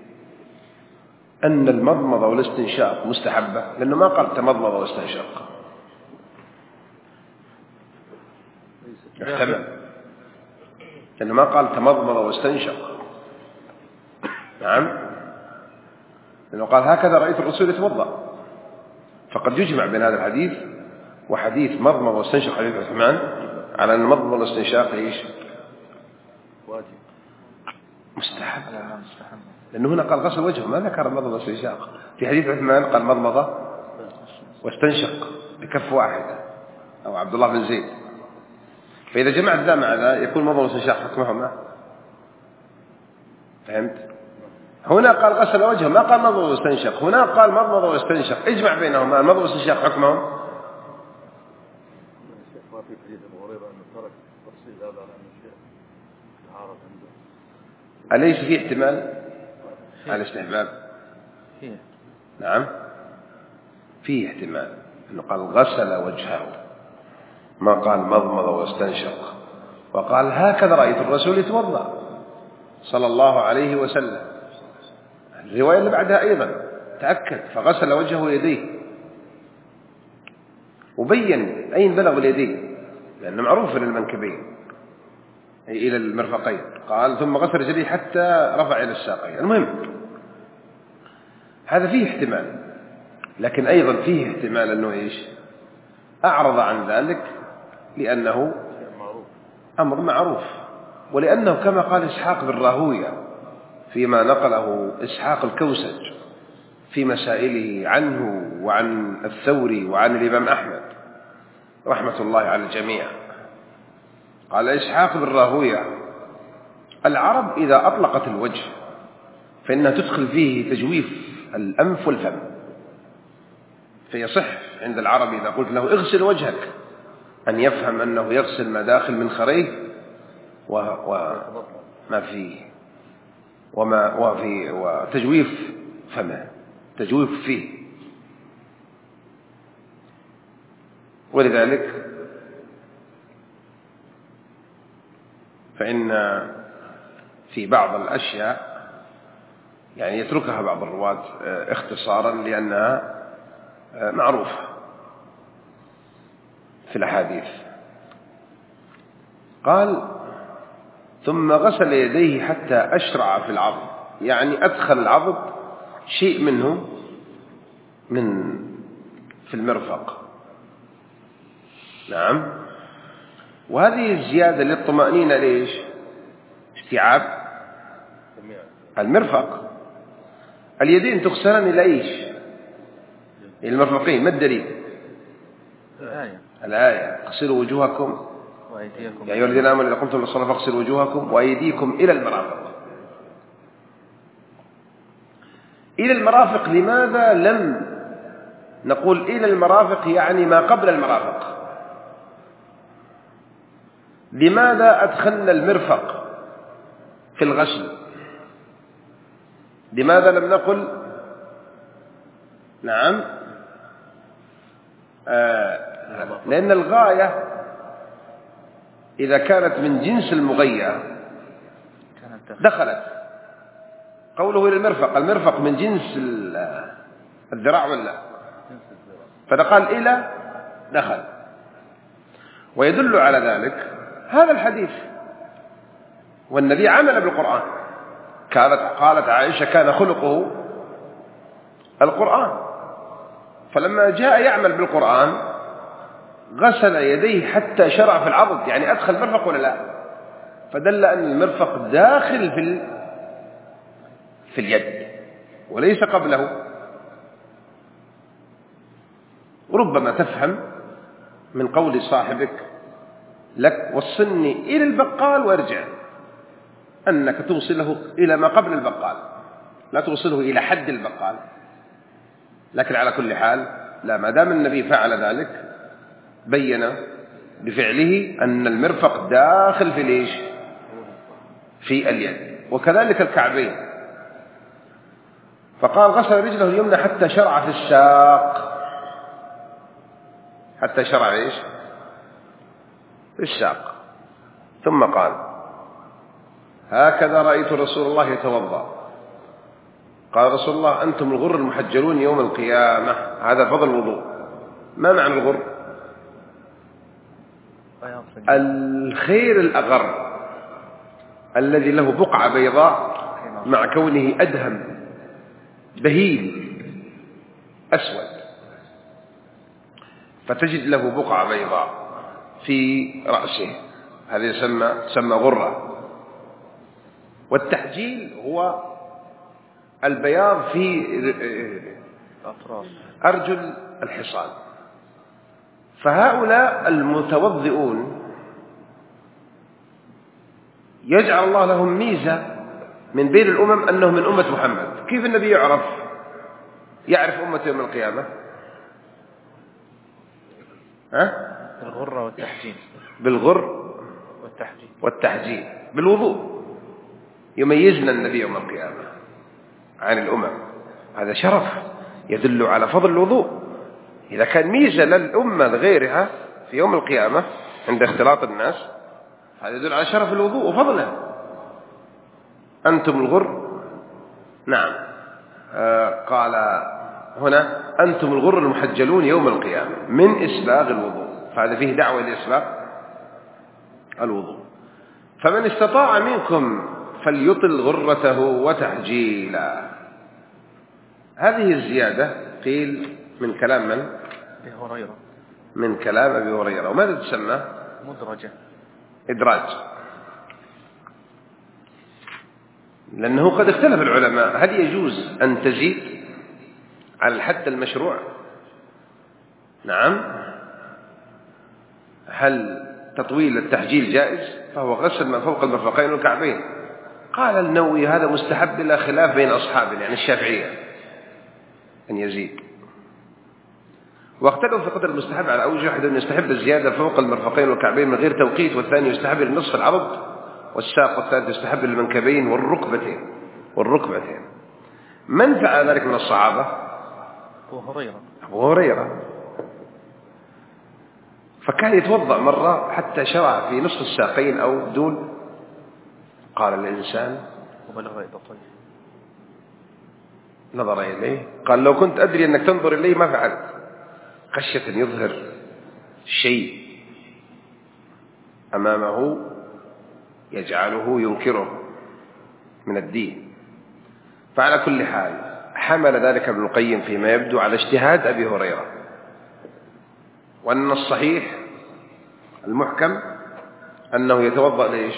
أن المضمضة والاستنشاق مستحبة؟ لأنه ما قال تمضمض واستنشق. يحتمل، لأنه ما قال تمضمض واستنشق. نعم، لأنه قال: هكذا رأيت الرسول يتوضأ. فقد يجمع بين هذا الحديث وحديث مضمض واستنشق حديث عثمان على أن المضمض والاستنشاق إيش؟ واجب، مستحب. لأنه هنا قال غسل وجهه، ما ذكر المضمضة والاستنشاق. في حديث عثمان قال مضمضة واستنشق بكف واحدة، أو عبد الله بن زيد. فإذا جمعت ذا مع ذا يكون مضمضة واستنشاق حكمهما. فهمت؟ هنا قال غسل وجهه، ما قال مضمضة واستنشق. هنا قال مضمضة واستنشق. اجمع بينهما، المضمضة والاستنشاق حكمهم. أليس في احتمال على الاستحباب؟ نعم، فيه احتمال أنه قال غسل وجهه، ما قال مضمض واستنشق. وقال: هكذا رأيت الرسول يتوضأ صلى الله عليه وسلم. الرواية اللي بعدها أيضا تأكد: فغسل وجهه ويديه، وبين أين بلغ اليدين، لأنه معروف من المنكبين إلى المرفقين. قال: ثم غسل رجليه حتى رفع إلى الساقين. المهم هذا فيه احتمال، لكن أيضا فيه احتمال أنه إيش؟ أعرض عن ذلك لأنه أمر معروف، ولأنه كما قال إسحاق بن راهويه فيما نقله إسحاق الكوسج في مسائله عنه وعن الثوري وعن الإمام أحمد رحمة الله على الجميع. قال إسحاق بن راهويه: العرب إذا أطلقت الوجه فإنها تدخل فيه تجويف الأنف والفم، فيصح عند العرب إذا قلت له اغسل وجهك أن يفهم أنه يغسل ما داخل من خريه وما فيه وتجويف فمه، تجويف فيه. ولذلك فإن في بعض الأشياء يعني يتركها بعض الرواة اختصارا لأنها معروفة في الأحاديث. قال: ثم غسل يديه حتى أشرع في العضد، يعني أدخل العضد شيء منه في المرفق. نعم، وهذه الزيادة للطمأنينة ليش؟ استيعاب المرفق. اليدين تغسلان إلى إيش؟ إلى المرفقين. ما الدليل؟ الآية: اغسلوا وجوهكم يا أيها الذين آمنوا إذا قمتم إلى الصلاة فاغسلوا وجوهكم وأيديكم إلى المرافق. إلى المرافق. لماذا لم نقول إلى المرافق يعني ما قبل المرافق؟ لماذا أدخلنا المرفق في الغسل؟ لماذا لم نقل نعم؟ لأن الغاية إذا كانت من جنس المغية دخلت. قوله إلى المرفق، المرفق من جنس الذراع ولا؟ فقال إلى دخل. ويدل على ذلك هذا الحديث، والنبي عمل بالقرآن. قالت عائشة كان خلقه القرآن، فلما جاء يعمل بالقرآن غسل يديه حتى شرع في العضد، يعني أدخل مرفق ولا لا؟ فدل أن المرفق داخل في اليد وليس قبله. ربما تفهم من قول صاحبك لك وصلني إلى البقال وارجع، أنك توصله إلى ما قبل البقال، لا توصله إلى حد البقال. لكن على كل حال لا، ما دام النبي فعل ذلك بين بفعله أن المرفق داخل في ليش؟ في اليد، وكذلك الكعبين. فقال غسل رجله اليمنى حتى شرع في الساق، حتى شرع ايش؟ في الساق. ثم قال هكذا رأيت رسول الله يتوضأ. قال رسول الله أنتم الغر المحجلون يوم القيامة. هذا فضل الوضوء. ما معنى الغر؟ الخير الأغر الذي له بقعة بيضاء مع كونه أدهم بهيل أسود، فتجد له بقعة بيضاء في رأسه، هذا يسمى غرة. والتحجيل هو البياض في أرجل الحصان. فهؤلاء المتوضئون يجعل الله لهم ميزة من بين الأمم أنهم من أمة محمد. كيف النبي يعرف أمة يوم القيامة؟ بالغرة والتحجيل. بالغر والتحجيل بالوضوء يميزنا النبي يوم القيامة عن الأمم. هذا شرف يدل على فضل الوضوء. إذا كان ميزة للأمة لغيرها في يوم القيامة عند اختلاط الناس، هذا يدل على شرف الوضوء وفضله. أنتم الغر، نعم. قال هنا أنتم الغر المحجلون يوم القيامة من إسباغ الوضوء، فهذا فيه دعوة لإسباغ الوضوء. فمن استطاع منكم فليطل غرته وتحجيلا. هذه الزيادة قيل من كلام من؟ أبي هريرة. من كلام أبي هريرة. وماذا تسمى؟ مدرجة. إدراج، لأنه قد اختلف العلماء هل يجوز أن تزيد على الحد المشروع؟ نعم. هل تطويل التحجيل جائز؟ فهو غسل ما فوق المرفقين والكعبين. قال النووي هذا مستحب بلا خلاف بين أصحابنا، يعني الشافعية، أن يزيد. واختلفوا في قدر المستحب على أوجه. أحد يستحب الزيادة فوق المرفقين والكعبين من غير توقيت، والثاني يستحب لنصف العرض والساق، والثالث يستحب للمنكبين والركبتين. من فعل ذلك من الصحابة؟ أبو هريرة. فكان يتوضأ مرة حتى شرع في نصف الساقين أو دون. قال الإنسان نظر إليه قال لو كنت أدري أنك تنظر إليه ما فعلت، خشية يظهر شيء أمامه يجعله ينكره من الدين. فعلى كل حال حمل ذلك ابن القيم فيما يبدو على اجتهاد أبي هريرة، وأن الصحيح المحكم أنه يتوضأ ليش؟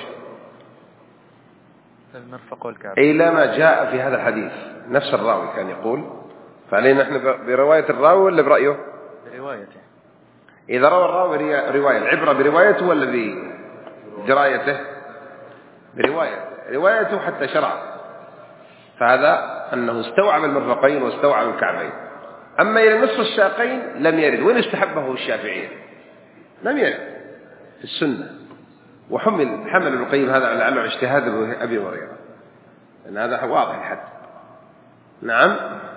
المرفق والكعب، إلى ما جاء في هذا الحديث. نفس الراوي كان يقول، فعلينا نحن برواية الراوي ولا برأيه؟ بروايته. إذا روى الراوي رواية، العبرة بروايته ولا بدرايته؟ روايته حتى شرع. فهذا أنه استوعب المرفقين واستوعب الكعبين. أما إلى نصف الساقين لم يرد. وين استحبه الشافعية؟ لم يرد في السنة. وحمل ابن القيم هذا على اجتهاد أبي هريرة، لأن هذا واضح الحد. نعم.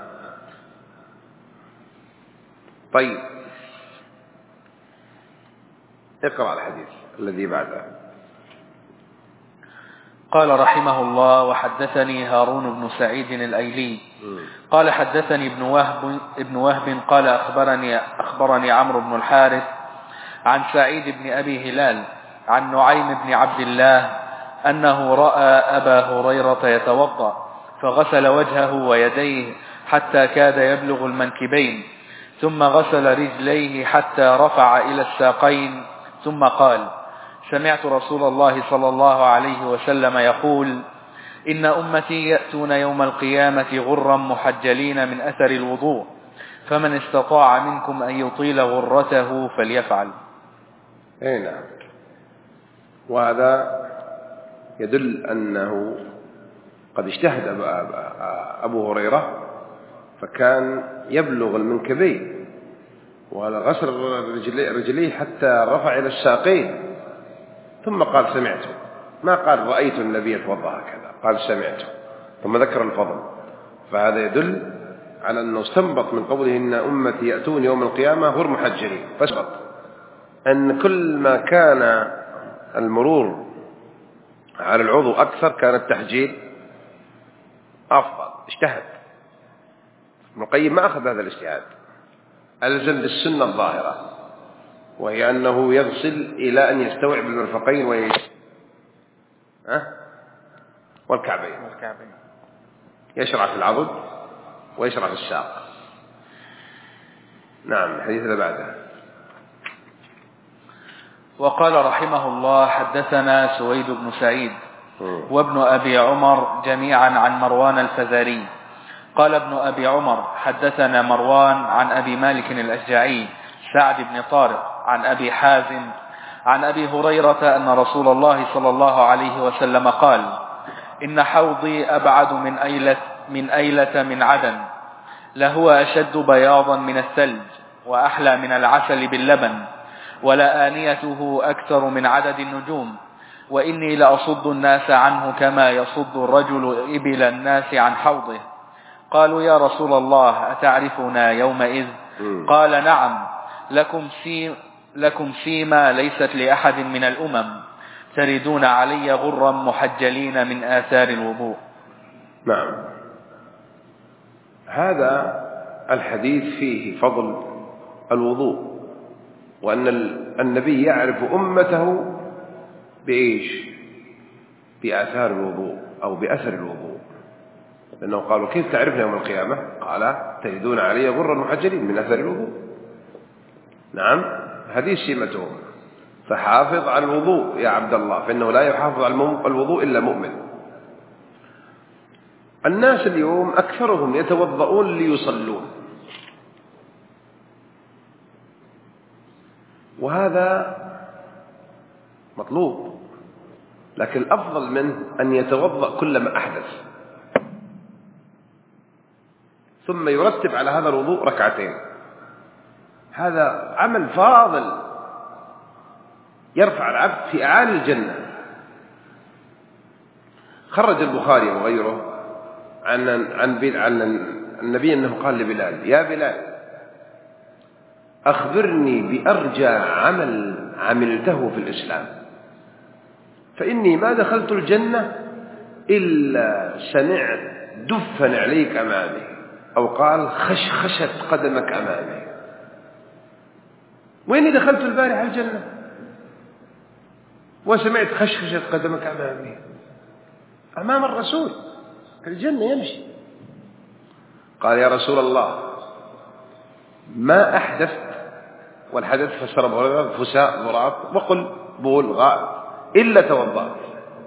طيب اقرأ الحديث الذي بعده. قال رحمه الله: وحدثني هارون بن سعيد الأيلي قال حدثني ابن وهب قال أخبرني عمرو بن الحارث عن سعيد بن أبي هلال عن نعيم بن عبد الله أنه رأى أبا هريرة يتوضأ فغسل وجهه ويديه حتى كاد يبلغ المنكبين، ثم غسل رجليه حتى رفع إلى الساقين، ثم قال: سمعت رسول الله صلى الله عليه وسلم يقول: إن أمتي يأتون يوم القيامة غرا محجلين من أثر الوضوء، فمن استطاع منكم أن يطيل غرته فليفعل. نعم. وهذا يدل أنه قد اجتهد أبو هريرة فكان يبلغ المنكبين وغسل رجليه حتى رفع إلى الساقين، ثم قال: سمعته. ما قال رأيت النبي يتوضأ هكذا، قال سمعته، ثم ذكر الفضل. فهذا يدل على أنه استنبط من قوله إن أمتي يأتون يوم القيامة غر محجلين، فاستنبط أن كل ما كان المرور على العضو أكثر كان التحجيل أفضل. اجتهد ابن القيم، ما أخذ هذا الاجتهاد، ألزم بالسنة الظاهرة، وهي أنه يغسل إلى أن يستوعب المرفقين والكعبين، يشرع في العضد ويشرع في الساق. نعم. الحديث اللي بعده. وقال رحمه الله: حدثنا سويد بن سعيد وابن أبي عمر جميعا عن مروان الفزاري قال ابن أبي عمر: حدثنا مروان عن أبي مالك الأشجعي سعد بن طارق عن أبي حازم عن أبي هريرة أن رسول الله صلى الله عليه وسلم قال: إن حوضي أبعد من أيلة من عدن، لهو أشد بياضا من الثلج وأحلى من العسل باللبن، ولآنيته أكثر من عدد النجوم، وإني لأصد الناس عنه كما يصد الرجل إبل الناس عن حوضه. قالوا: يا رسول الله أتعرفنا يومئذ؟ قال: نعم، لكم سيما ليست لأحد من الأمم، تردون علي غرا محجلين من آثار الوضوء. نعم. هذا الحديث فيه فضل الوضوء، وأن النبي يعرف أمته بإيش؟ بآثار الوضوء أو بأثر الوضوء، لأنه قالوا: كيف تعرفنا يوم القيامة؟ قال: تجدون علي غرا محجلين من أثر الوضوء. نعم، هذه سمتهم. فحافظ على الوضوء يا عبد الله، فإنه لا يحافظ على الوضوء إلا مؤمن. الناس اليوم أكثرهم يتوضؤون ليصلون، وهذا مطلوب، لكن الأفضل منه أن يتوضأ كلما أحدث، ثم يرتب على هذا الوضوء ركعتين. هذا عمل فاضل يرفع العبد في أعالي الجنة. خرج البخاري وغيره عن النبي أنه قال لبلال: يا بلال، أخبرني بأرجى عمل عملته في الإسلام، فإني ما دخلت الجنة إلا سمعت دفا عليك أمامي، أو قال خشخشت قدمك أمامي. وإني دخلت البارحة الجنة وسمعت خشخشت قدمك أمامي، أمام الرسول في الجنة يمشي. قال: يا رسول الله، ما أحدثت، والحدث فسر بغرض فساء ضراط وقل بول غائط، إلا توضأت،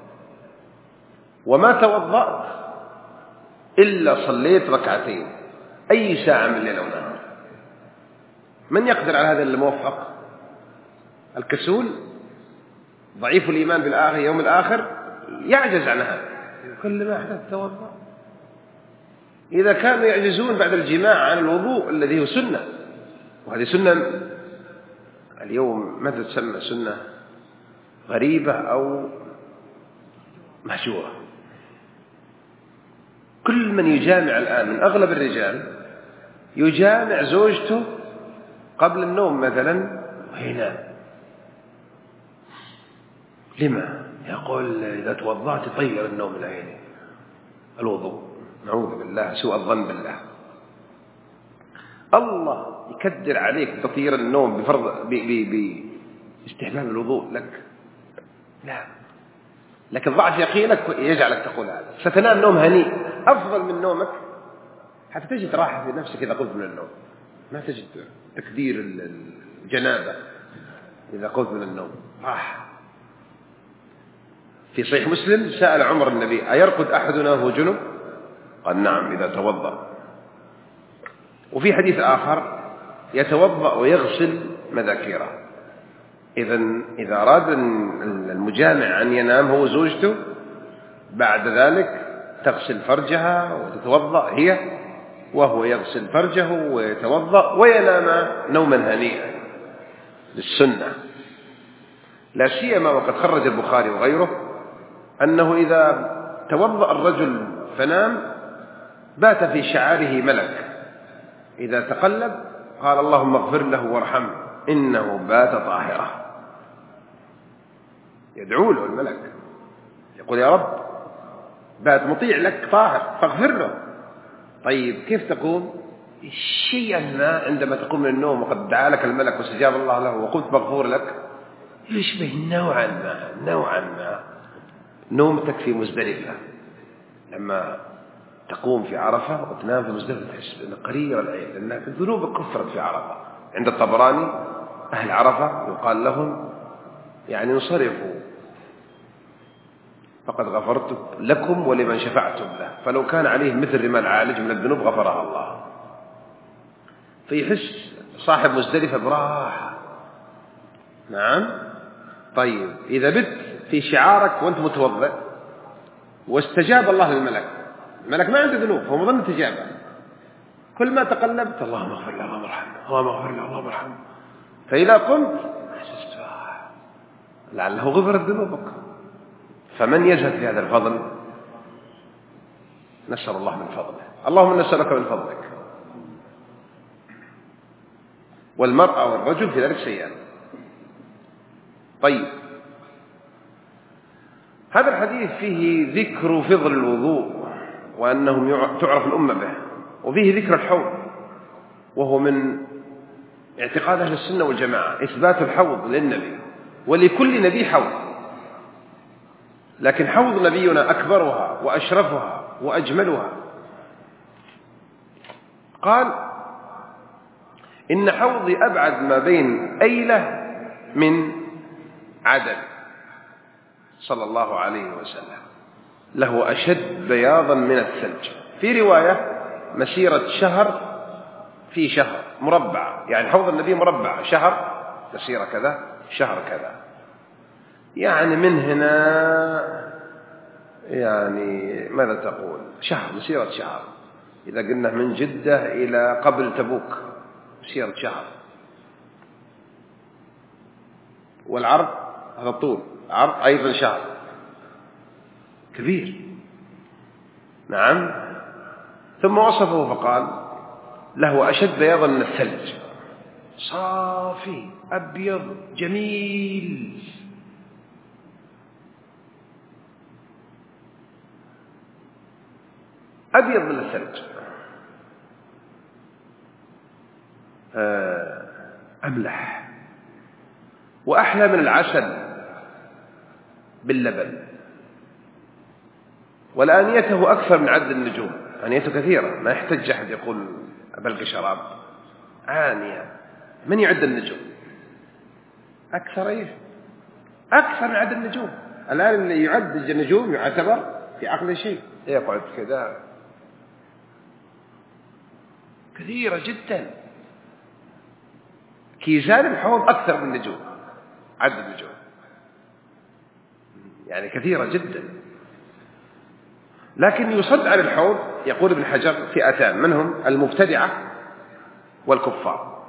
وما توضأت إلا صليت ركعتين أي ساعة من الليل ونهار. من يقدر على هذا الموفق؟ الكسول ضعيف الإيمان بالآخر يوم الآخر يعجز عن هذا، كل ما أحدث توضأ. إذا كانوا يعجزون بعد الجماع عن الوضوء الذي هو سنة، وهذه سنة اليوم ماذا تسمى؟ سنة غريبة أو مهجورة. كل من يجامع الآن من أغلب الرجال يجامع زوجته قبل النوم مثلا وينام. لما؟ يقول: إذا توضأت يطير النوم من عيني. الوضوء، نعوذ بالله، سوء الظن بالله. الله يكدر عليك تطير النوم استحباب الوضوء لك، لا، لكن ضعف يقينك يجعلك تقول هذا. ستنام نوم هنيء أفضل من نومك، حتى تجد راحة في نفسك إذا قمت من النوم، ما تجد تكدير الجنابة إذا قمت من النوم، راحة. في صحيح مسلم سأل عمر النبي: أيرقد أحدنا وهو جنب؟ قال: نعم إذا توضأ. وفي حديث آخر: يتوضأ ويغسل مذاكيره. إذا أراد المجامع أن ينام هو زوجته، بعد ذلك تغسل فرجها وتتوضأ هي، وهو يغسل فرجه ويتوضأ وينام نوما هنيئا للسنة. لا سيما وقد خرج البخاري وغيره أنه إذا توضأ الرجل فنام بات في شعاره ملك، إذا تقلب قال: اللهم اغفر له وارحمه إنه بات طاهرا. يدعو له الملك، يقول: يا رب بات مطيع لك طاهر فاغفر له. طيب كيف تقوم؟ شيئا ما عندما تقوم من النوم وقد دعا لك الملك واستجاب الله له وقلت مغفور لك، يشبه نوعا ما نومتك في مزدلفة. لما تقوم في عرفة وتنام في مزدلفة تحس بأن قرير العين، لأن ذنوبك كفرت في عرفة. عند الطبراني أهل عرفة يقال لهم يعني انصرفوا فقد غفرت لكم ولمن شفعتم له، فلو كان عليه مثل رمال عالج من الذنوب غفرها الله. فيحس صاحب مزدلفة براحة. نعم. طيب إذا بت في شعارك وأنت متوضئ واستجاب الله للملك، الملك ما عنده ذنوب، هو مظن استجابة، كل ما تقلبت: اللهم اغفر له اللهم ارحمه اللهم اغفر له اللهم ارحمه. فإذا قمت حسست لعله غفرت ذنوبك. فمن يزهد في هذا الفضل نسأل الله من فضله. اللهم نسألك من فضلك. والمرأة والرجل في ذلك شيئان. طيب هذا الحديث فيه ذكر فضل الوضوء وأنهم تعرف الأمة به، وفيه ذكر الحوض، وهو من اعتقاد أهل السنة والجماعة إثبات الحوض للنبي، ولكل نبي حوض، لكن حوض نبينا أكبرها وأشرفها وأجملها. قال: إن حوضي أبعد ما بين أيلة من عدن، صلى الله عليه وسلم، له أشد بياضا من الثلج. في رواية مسيرة شهر في شهر مربع، يعني حوض النبي مربع، شهر مسيرة كذا شهر كذا، يعني من هنا يعني ماذا تقول شهر، مسيرة شهر. إذا قلنا من جدة إلى قبل تبوك مسيرة شهر. والعرض هذا الطول، عرض أيضا شهر كبير. نعم. ثم وصفه فقال: له أشد بياضا من الثلج، صافي أبيض جميل. أبيض من الثلج، أملح وأحلى من العسل باللبن. والآنيته أكثر من عد النجوم، آنيته كثيرة، ما يحتج أحد يقول أبلغ شراب، آنية من يعد النجوم أكثر. إيه أكثر من عد النجوم. الآن اللي يعد النجوم يعتبر في عقل شيء، يقعد كذا كثيرة جدا. كيزان الحوض أكثر من النجوم، عد النجوم يعني كثيرة جدا. لكن يصد على الحوض يقول ابن حجر فئتان، منهم المبتدعة والكفار.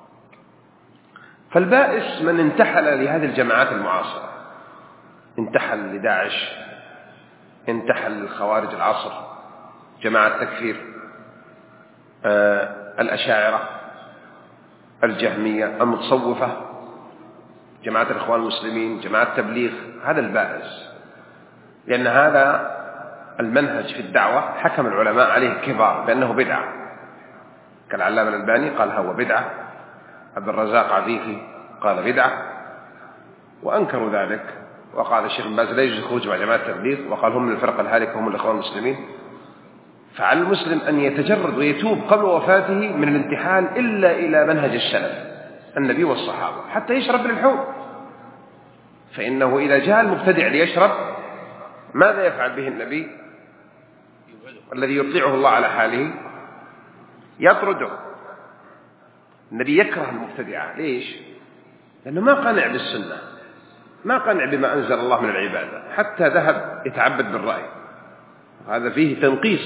فالبائس من انتحل لهذه الجماعات المعاصرة، انتحل لداعش، انتحل للخوارج العصر، جماعة التكفير، الأشاعرة، الجهمية، المتصوفة، جماعة الإخوان المسلمين، جماعة التبليغ. هذا البائس، لأن هذا المنهج في الدعوة حكم العلماء عليه الكبار بأنه بدعة، كالعلامة الألباني قال هو بدعة، عبد الرزاق عفيفي قال بدعة، وأنكروا ذلك، وقال الشيخ بن باز لا يجوز الخروج مع جماعة التبليغ، وقال هم من الفرقة الهالكة هم الإخوان المسلمين. فعلى المسلم أن يتجرد ويتوب قبل وفاته من الانتحال إلا إلى منهج السلف النبي والصحابة حتى يشرب من الحوض. فإنه إذا جاء المبتدع ليشرب ماذا يفعل به النبي الذي يطيعه الله على حاله؟ يطرده. النبي يكره المبتدعة. ليش؟ لأنه ما قنع بالسنة، ما قنع بما أنزل الله من العبادة، حتى ذهب يتعبد بالرأي. هذا فيه تنقيص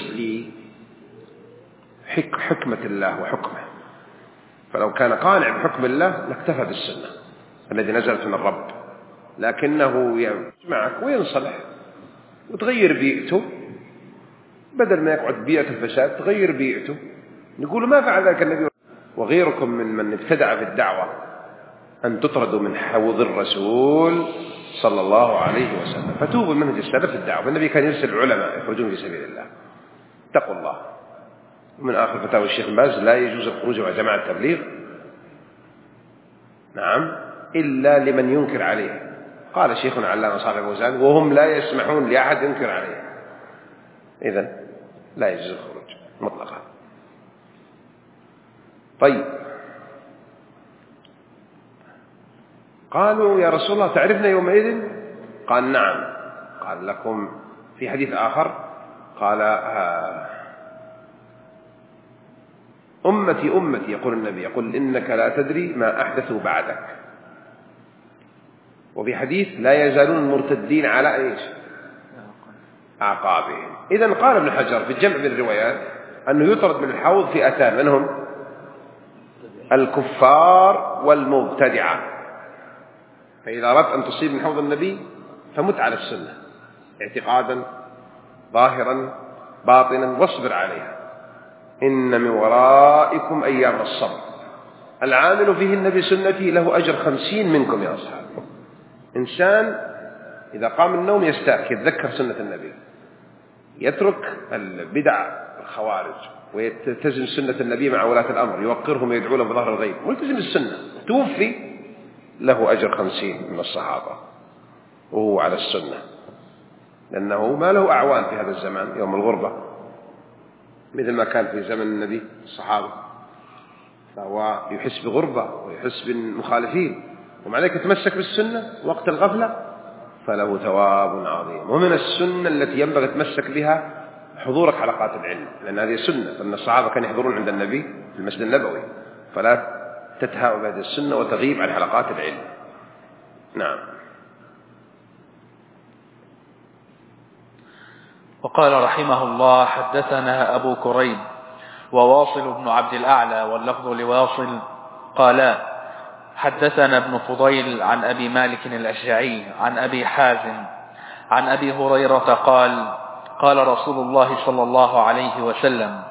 لحكمة الله وحكمه. فلو كان قانع بحكم الله لاكتفى بالسنة الذي نزلت من الرب، لكنه يجمعك وينصلح وتغير بيئته، بدل ما يقعد بيئة الفساد تغير بيئته. نقول ما فعل ذلك النبي وغيركم من ابتدع في الدعوة أن تطردوا من حوض الرسول صلى الله عليه وسلم. فتوبوا منهج السلف في الدعوة. النبي كان يرسل علماء يخرجون في سبيل الله. اتقوا الله. ومن آخر فتاوى الشيخ بن باز لا يجوز الخروج مع جماعة التبليغ، نعم، إلا لمن ينكر عليه. قال شيخنا علامة صالح الفوزان وهم لا يسمحون لأحد ينكر عليه، إذن لا يجوز الخروج مطلقا. طيب، قالوا يا رسول الله تعرفنا يومئذ؟ قال نعم. قال لكم في حديث آخر قال أمتي أمتي، يقول النبي، يقول إنك لا تدري ما أحدثوا بعدك. وفي حديث لا يزالون المرتدين على إيش؟ أعقابهم. إذن قال ابن حجر في الجمع بين الروايات أنه يطرد من الحوض فئتان، منهم الكفار والمبتدعة. فإذا أردت أن تصيب من حوض النبي فمت على السنة اعتقادا ظاهرا باطنا واصبر عليها، إن من ورائكم أيام الصبر العامل فيهن بسنتي له أجر 50 منكم يا أصحاب. إنسان إذا قام النوم يستأكد يتذكر سنة النبي، يترك البدع الخوارج ويلتزم سنة النبي مع ولاة الأمر، يوقرهم ويدعو لهم بظهر الغيب ويلتزم السنة، توفي له أجر 50 من الصحابة وهو على السنة، لأنه ما له أعوان في هذا الزمان يوم الغربة مثل ما كان في زمن النبي الصحابة. فهو يحس بغربة ويحس بالمخالفين، ومع ذلك يتمسك بالسنة وقت الغفلة فله ثواب عظيم. ومن السنة التي ينبغي تمسك بها حضورك حلقات العلم، لأن هذه سنة، لأن الصحابة كانوا يحضرون عند النبي في المسجد النبوي، فلا تتهاوى بهذه السنة وتغيب عن حلقات العلم. نعم. وقال رحمه الله: حدثنا أبو كريب وواصل بن عبد الأعلى واللفظ لواصل قالا: حدثنا ابن فضيل عن أبي مالك الأشجعي عن أبي حازم عن أبي هريرة قال: قال رسول الله صلى الله عليه وسلم: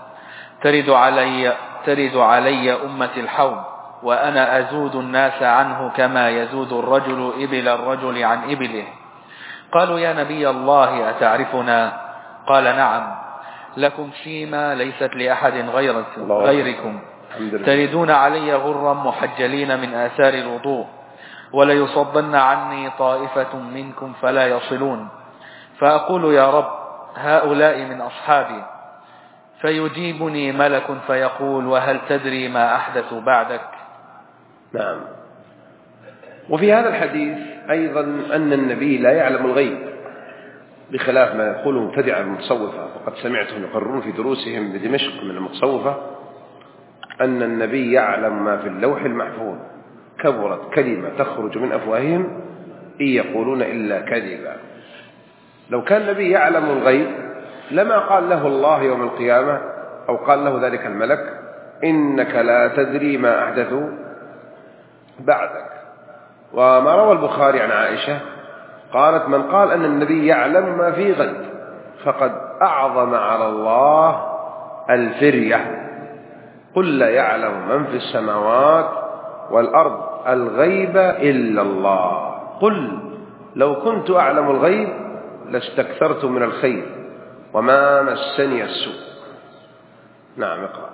ترد علي أمة الحوض وأنا أزود الناس عنه كما يزود الرجل إبل الرجل عن إبله. قالوا: يا نبي الله أتعرفنا؟ قال: نعم، لكم سيما ليست لأحد غيركم، تردون علي غرا محجلين من آثار الوضوء، وليصدن عني طائفة منكم فلا يصلون، فأقول: يا رب، هؤلاء من أصحابي، فيجيبني ملك فيقول: وهل تدري ما أحدث بعدك؟ نعم. وفي هذا الحديث أيضا أن النبي لا يعلم الغيب، بخلاف ما يقوله مبتدع المتصوفة. وقد سمعتهم يقررون في دروسهم بدمشق من المتصوفة أن النبي يعلم ما في اللوح المحفوظ، كبرت كلمة تخرج من أفواههم إن يقولون إلا كذبا. لو كان النبي يعلم الغيب لما قال له الله يوم القيامة أو قال له ذلك الملك: إنك لا تدري ما أحدثوا بعدك. وما روى البخاري عن عائشة قالت: من قال أن النبي يعلم ما في غد فقد أعظم على الله الفرية. قل لا يعلم من في السماوات والأرض الغيب إلا الله. قل لو كنت أعلم الغيب لاستكثرت من الخير وما مسني السوء. نعم، اقرأ.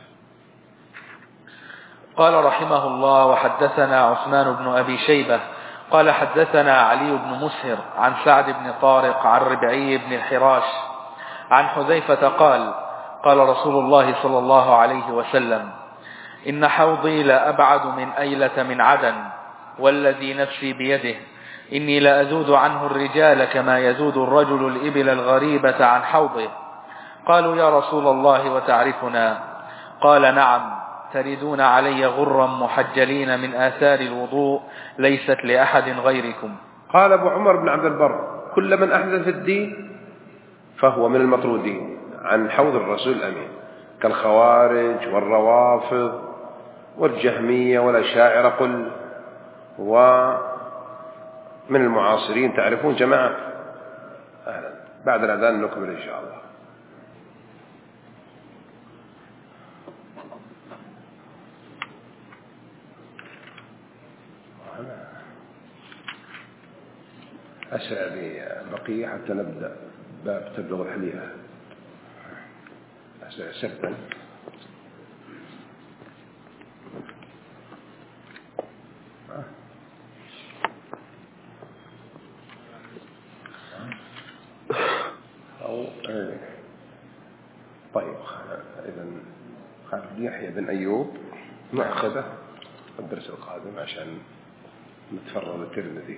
قال رحمه الله: وحدثنا عثمان بن أبي شيبة قال حدثنا علي بن مسهر عن سعد بن طارق عن ربعي بن الحراش عن حذيفة قال قال رسول الله صلى الله عليه وسلم إن حوضي لأبعد من أيلة من عدن والذي نفسي بيده إني لأزود عنه الرجال كما يزود الرجل الإبل الغريبة عن حوضه. قالوا يا رسول الله وتعرفنا؟ قال نعم، تردون علي غرا محجلين من آثار الوضوء ليست لأحد غيركم. قال أبو عمر بن عبد البر كل من أحدث في الدين فهو من المطرودين عن حوض الرسول الأمين، كالخوارج والروافض والجهمية والأشاعرة قل، ومن المعاصرين تعرفون جماعة. أهلا، بعد الأذان نكمل إن شاء الله. أسرع بقية حتى نبدأ باب تبلغ الحلية. أسرع سبا. طيب، إذا خالد يحيى بن أيوب نأخذه الدرس القادم عشان نتفرغ للترمذي.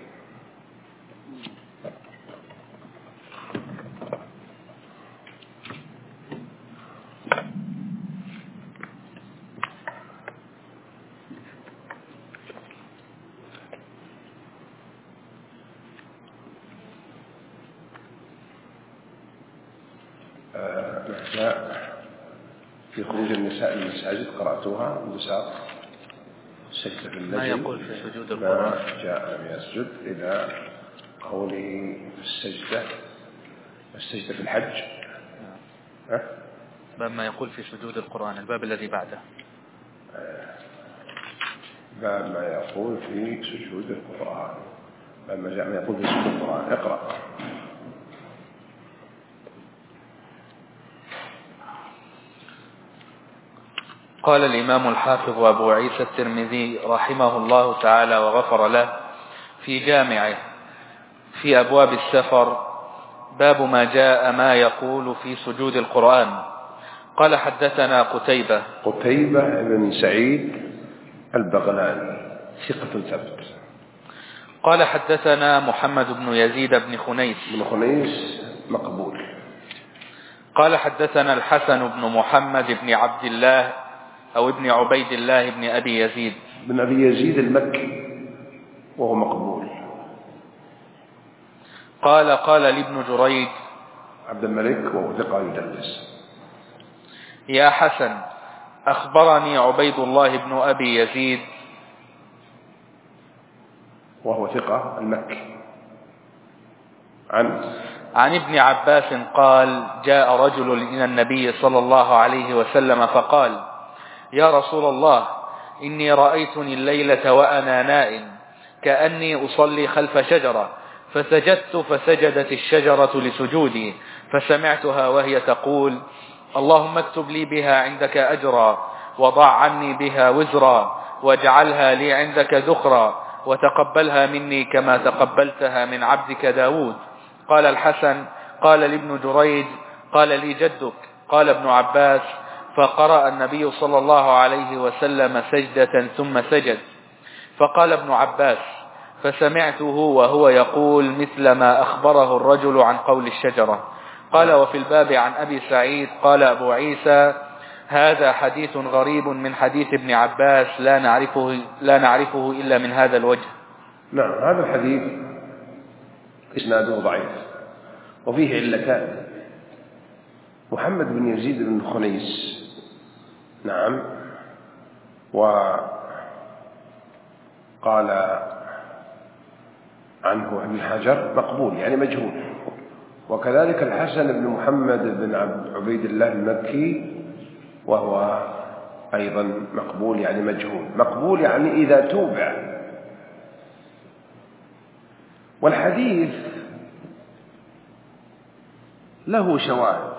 في خروج النساء من المساجد قرأتوها انبساط سجدة في النجم، ما يقول في سجود القرآن؟ ما جاء لم يسجد إلى قوله السجدة في الحج. باب ما يقول في سجود القرآن، الباب الذي بعده. باب ما يقول في سجود القرآن، باب ما جاء ما يقول في سجود القرآن. اقرأ. قال الإمام الحافظ أبو عيسى الترمذي رحمه الله تعالى وغفر له في جامعه في أبواب السفر باب ما جاء ما يقول في سجود القرآن. قال حدثنا قتيبة بن سعيد البغلاني ثقة ثبت. قال حدثنا محمد بن يزيد بن خنيس مقبول. قال حدثنا الحسن بن محمد بن عبد الله أو ابن عبيد الله بن أبي يزيد المكي وهو مقبول. قال لابن جريج عبد الملك وهو ثقة يدلس. يا حسن أخبرني عبيد الله بن أبي يزيد وهو ثقة المكي عن ابن عباس قال جاء رجل إلى النبي صلى الله عليه وسلم فقال يا رسول الله إني رأيتني الليلة وأنا نائم كأني أصلي خلف شجرة فسجدت فسجدت الشجرة لسجودي فسمعتها وهي تقول اللهم اكتب لي بها عندك أجرا وضع عني بها وزرا واجعلها لي عندك ذخرا وتقبلها مني كما تقبلتها من عبدك داود. قال الحسن قال لابن جريج قال لي جدك. قال ابن عباس فقرأ النبي صلى الله عليه وسلم سجدة ثم سجد. فقال ابن عباس فسمعته وهو يقول مثل ما أخبره الرجل عن قول الشجرة. قال وفي الباب عن أبي سعيد قال أبو عيسى هذا حديث غريب من حديث ابن عباس لا نعرفه إلا من هذا الوجه. نعم، هذا الحديث إسناده ضعيف وفيه علتان. محمد بن يزيد بن خنيس نعم، وقال عنه ابن حجر مقبول يعني مجهول، وكذلك الحسن بن محمد بن عبيد الله المكي وهو أيضا مقبول يعني مجهول. مقبول يعني إذا توبع. والحديث له شواهد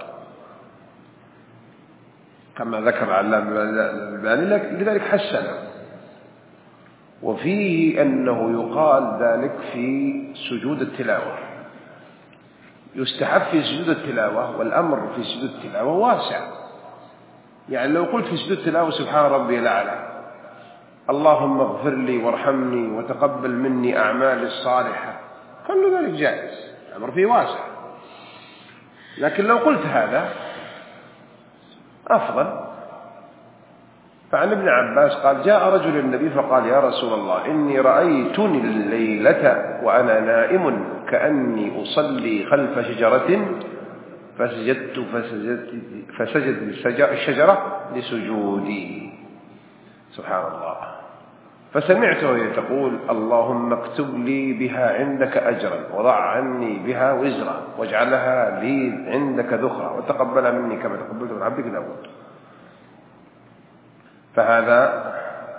كما ذكر علامة الألباني لذلك حسنه. وفيه أنه يقال ذلك في سجود التلاوة، يستحب في سجود التلاوة، والأمر في سجود التلاوة واسع. يعني لو قلت في سجود التلاوة سبحان ربي الأعلى، اللهم اغفر لي وارحمني وتقبل مني أعمالي الصالحة، كل ذلك جائز، الأمر فيه واسع. لكن لو قلت هذا أفضل. فعن ابن عباس قال جاء رجل النبي فقال يا رسول الله إني رأيتني الليلة وأنا نائم كأني أصلي خلف شجرة فسجدت الشجرة لسجودي. سبحان الله. فسمعته تقول اللهم اكتب لي بها عندك أجرا وضع عني بها وزرا واجعلها لي عندك ذخرا وتقبلها مني كما تقبلت من عبدك داود. فهذا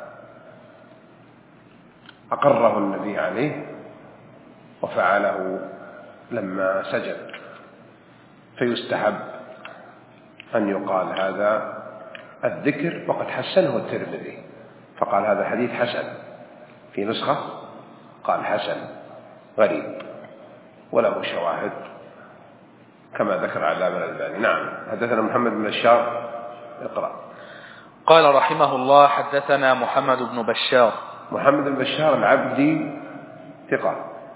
أقره النبي عليه وفعله لما سجد. فيستحب أن يقال هذا الذكر، وقد حسنه الترمذي فقال هذا حديث حسن، في نسخة قال حسن غريب وله شواهد كما ذكر علامة الألباني. نعم. حدثنا محمد بن بشار. اقرأ. قال رحمه الله حدثنا محمد بن بشار. محمد بن بشار العبدي ثقة.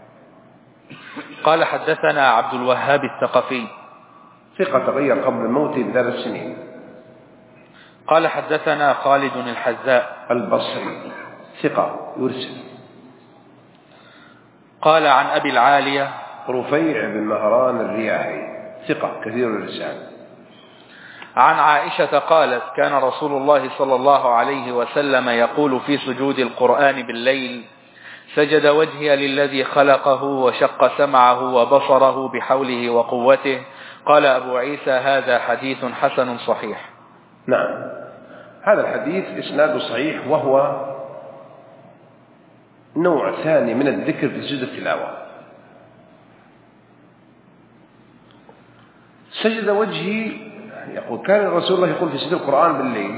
قال حدثنا عبد الوهاب الثقفي ثقة تغير قبل موته بثلاث سنين. قال حدثنا خالد الحذاء البصري ثقة يرسل. قال عن أبي العالية رفيع بن مهران الرياحي ثقة كثير الرسال. عن عائشة قالت كان رسول الله صلى الله عليه وسلم يقول في سجود القرآن بالليل سجد وجهي للذي خلقه وشق سمعه وبصره بحوله وقوته. قال أبو عيسى هذا حديث حسن صحيح. نعم. هذا الحديث إسناده صحيح، وهو نوع ثاني من الذكر في سجود التلاوة. سجد وجهي، يقول كان رسول الله يقول في سجود القرآن بالليل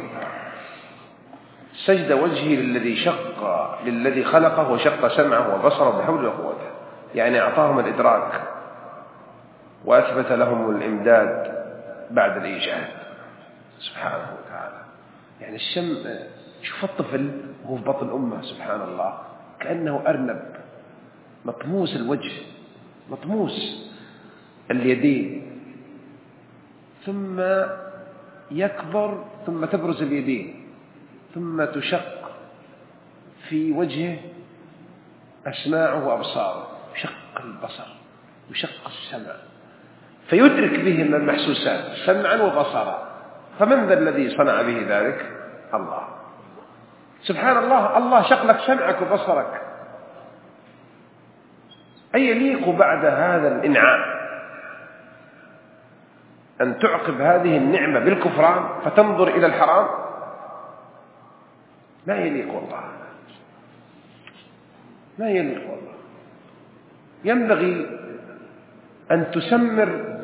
سجد وجهي للذي خلقه وشق سمعه وبصره بحوله وقوته، يعني أعطاهم الإدراك وأثبت لهم الإمداد بعد الإيجاد سبحانه وتعالى. يعني شوف الطفل وهو في بطن أمه سبحان الله كأنه أرنب مطموس الوجه مطموس اليدين، ثم يكبر ثم تبرز اليدين ثم تشق في وجهه أسماعه وأبصاره، يشق البصر يشق السمع فيدرك بهم المحسوسات سمعا وبصرا. فمن ذا الذي صنع به ذلك؟ الله سبحان الله. الله شق لك سمعك وبصرك. أي يليق بعد هذا الإنعام أن تعقب هذه النعمة بالكفران فتنظر إلى الحرام؟ لا يليق والله، لا يليق والله. ينبغي أن تسمر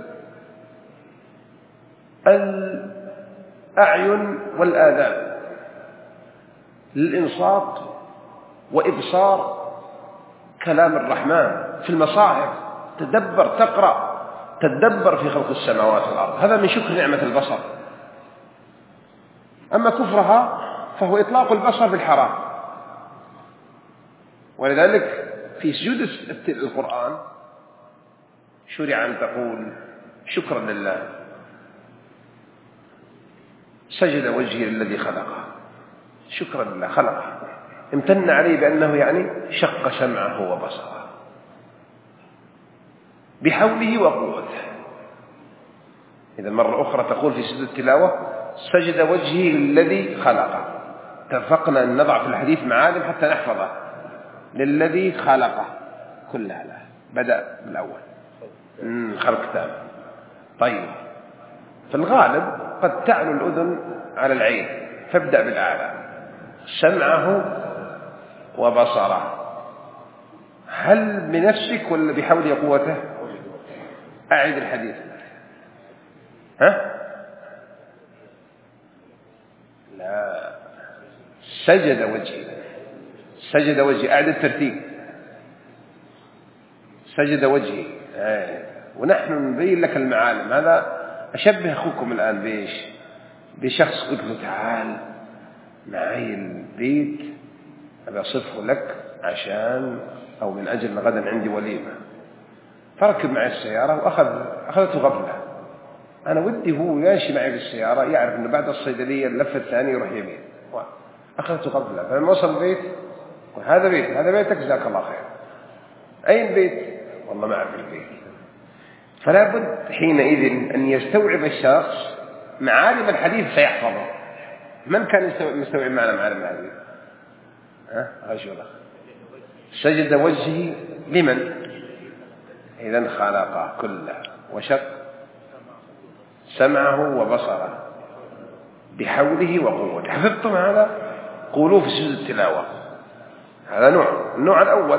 الأعين والآذان للإنصات وإبصار كلام الرحمن في المصاحف. تدبر، تقرأ، تدبر في خلق السماوات والأرض، هذا من شكر نعمة البصر. أما كفرها فهو إطلاق البصر بالحرام. ولذلك في سجود القرآن شرع أن تقول شكرا لله سجد وجهي للذي خلقه، شكرا لله خلقه، امتن عليه بأنه يعني شق سمعه وبصره بحوله وقوته. إذا مرة أخرى تقول في سجود التلاوة سجد وجهي للذي خلقه. اتفقنا أن نضع في الحديث معالم حتى نحفظه. للذي خلقه كلها له، بدأ بالأول خلق تام. طيب في الغالب قد تعلو الأذن على العين، فابدأ بالأعلى سمعه وبصره. هل بنفسك ولا بحول قوته؟ أعيد الحديث. لا، سجد وجهي سجد وجهي، أعد الترتيب، سجد وجهي. ونحن نبين لك المعالم. هذا أشبه أخوكم الآن بإيش؟ بشخص قلت له تعال معي البيت أبي أصفه لك عشان أو من أجل غدا عندي وليمة، فركب معي السيارة وأخذته غفلة. أنا ودي هو يمشي معي بالسيارة يعرف أنه بعد الصيدلية اللفة الثانية يروح يمين، أخذته غفلة. فلما وصل البيت هذا بيتك جزاك الله خير. أين البيت؟ والله ما أعرف البيت. فلا بد حينئذ أن يستوعب الشخص معالم الحديث سيحفظه. من كان مستوعب معنا معالم الحديث؟ غشوله. سجد وجهه لمن؟ إذن خلقه كله وشق سمعه وبصره بحوله وقوته. حفظتم هذا؟ قولوه في سجود التلاوة. هذا النوع الأول.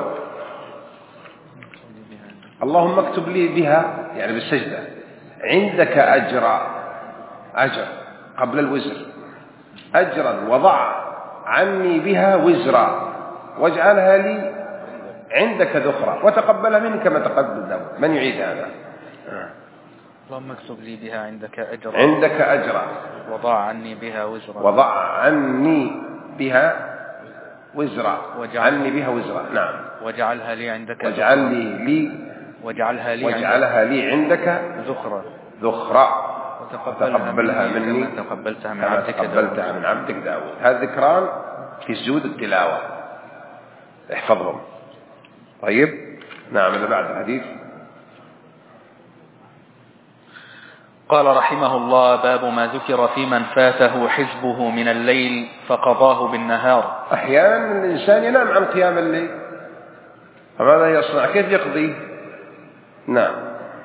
اللهم اكتب لي بها يعني بالسجدة عندك أجر قبل الوزر، أجرا وضع عني بها وزرا واجعلها لي عندك ذخرا وتقبلها مني كما تقبل داود. من يعيد هذا؟ اللهم اكتب لي بها عندك أجرا وضع عني بها وزرا نعم. واجعلها لي عندك واجعلها لي عندك ذخرا وتقبلها مني كما تقبلتها من عبدك داود. هذا ذكران في سجود التلاوة، احفظهم. طيب نعم. إذا بعد الحديث قال رحمه الله: باب ما ذكر في من فاته حزبه من الليل فقضاه بالنهار. أحيانا الإنسان ينام عن قيام الليل، فماذا يصنع؟ كيف يقضي؟ نعم.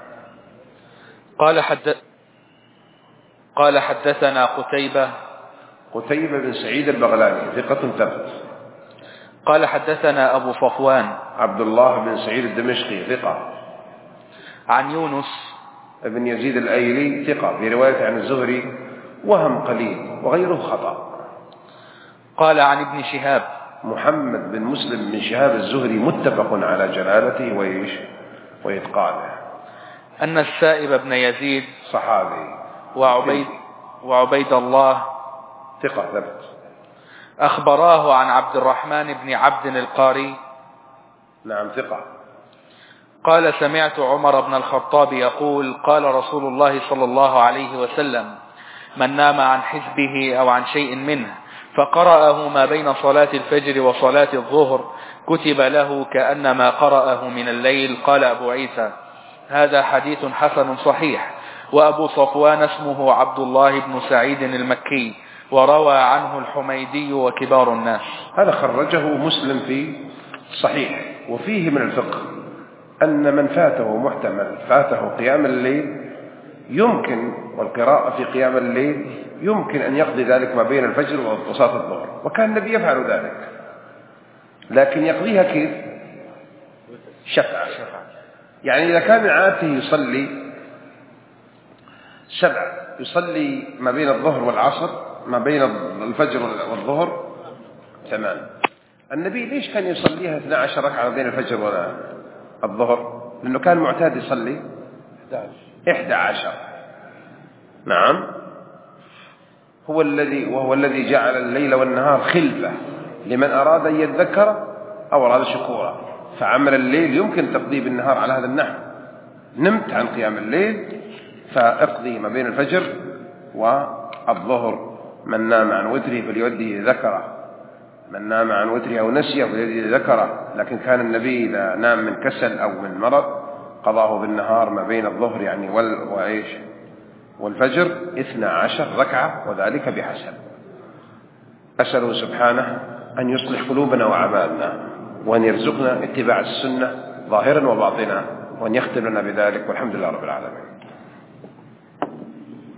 قال حدثنا قتيبة بن سعيد البغلاني ثقة ثبت. قال حدثنا أبو صفوان عبد الله بن سعيد الدمشقي ثقة. عن يونس ابن يزيد الأيلي ثقة في رواية عن الزهري وهم قليل وغيره خطأ. قال عن ابن شهاب محمد بن مسلم بن شهاب الزهري متفق على جلالته وإتقانه. أن السائب بن يزيد صحابي وعبيد الله ثقة ثبت أخبراه عن عبد الرحمن بن عبد القاري نعم ثقة. قال: سمعت عمر بن الخطاب يقول: قال رسول الله صلى الله عليه وسلم: من نام عن حزبه أو عن شيء منه فقرأه ما بين صلاة الفجر وصلاة الظهر كتب له كأنما قرأه من الليل. قال أبو عيسى: هذا حديث حسن صحيح. وأبو صفوان اسمه عبد الله بن سعيد المكي، وروى عنه الحميدي وكبار الناس. هذا خرجه مسلم في صحيح. وفيه من الفقه أن من فاته قيام الليل يمكن، والقراءة في قيام الليل يمكن أن يقضي ذلك ما بين الفجر وصلاة الظهر، وكان النبي يفعل ذلك، لكن يقضيها كيف؟ شفعا. يعني إذا كان عادته يصلي ما بين الظهر والعصر، ما بين الفجر والظهر، تمام. النبي ليش كان يصليها 12 ركعة ما بين الفجر والظهر؟ لأنه كان معتاد يصلي 11. نعم. وهو الذي جعل الليل والنهار خلفة لمن أراد أن يذكر أو أراد شكورا، فعمل الليل يمكن تقضيه بالنهار على هذا النحو. نمت عن قيام الليل فاقضي ما بين الفجر والظهر. من نام عن وتره فليؤدي ذكره، من نام عن وتره أو نسيه فليؤدي ذكره. لكن كان النبي إذا نام من كسل أو من مرض قضاه بالنهار ما بين الظهر يعني والفجر 12 ركعة، وذلك بحسب. أسأله سبحانه أن يصلح قلوبنا وأعمالنا، وأن يرزقنا اتباع السنة ظاهرا وباطنا، وأن يختم لنا بذلك، والحمد لله رب العالمين.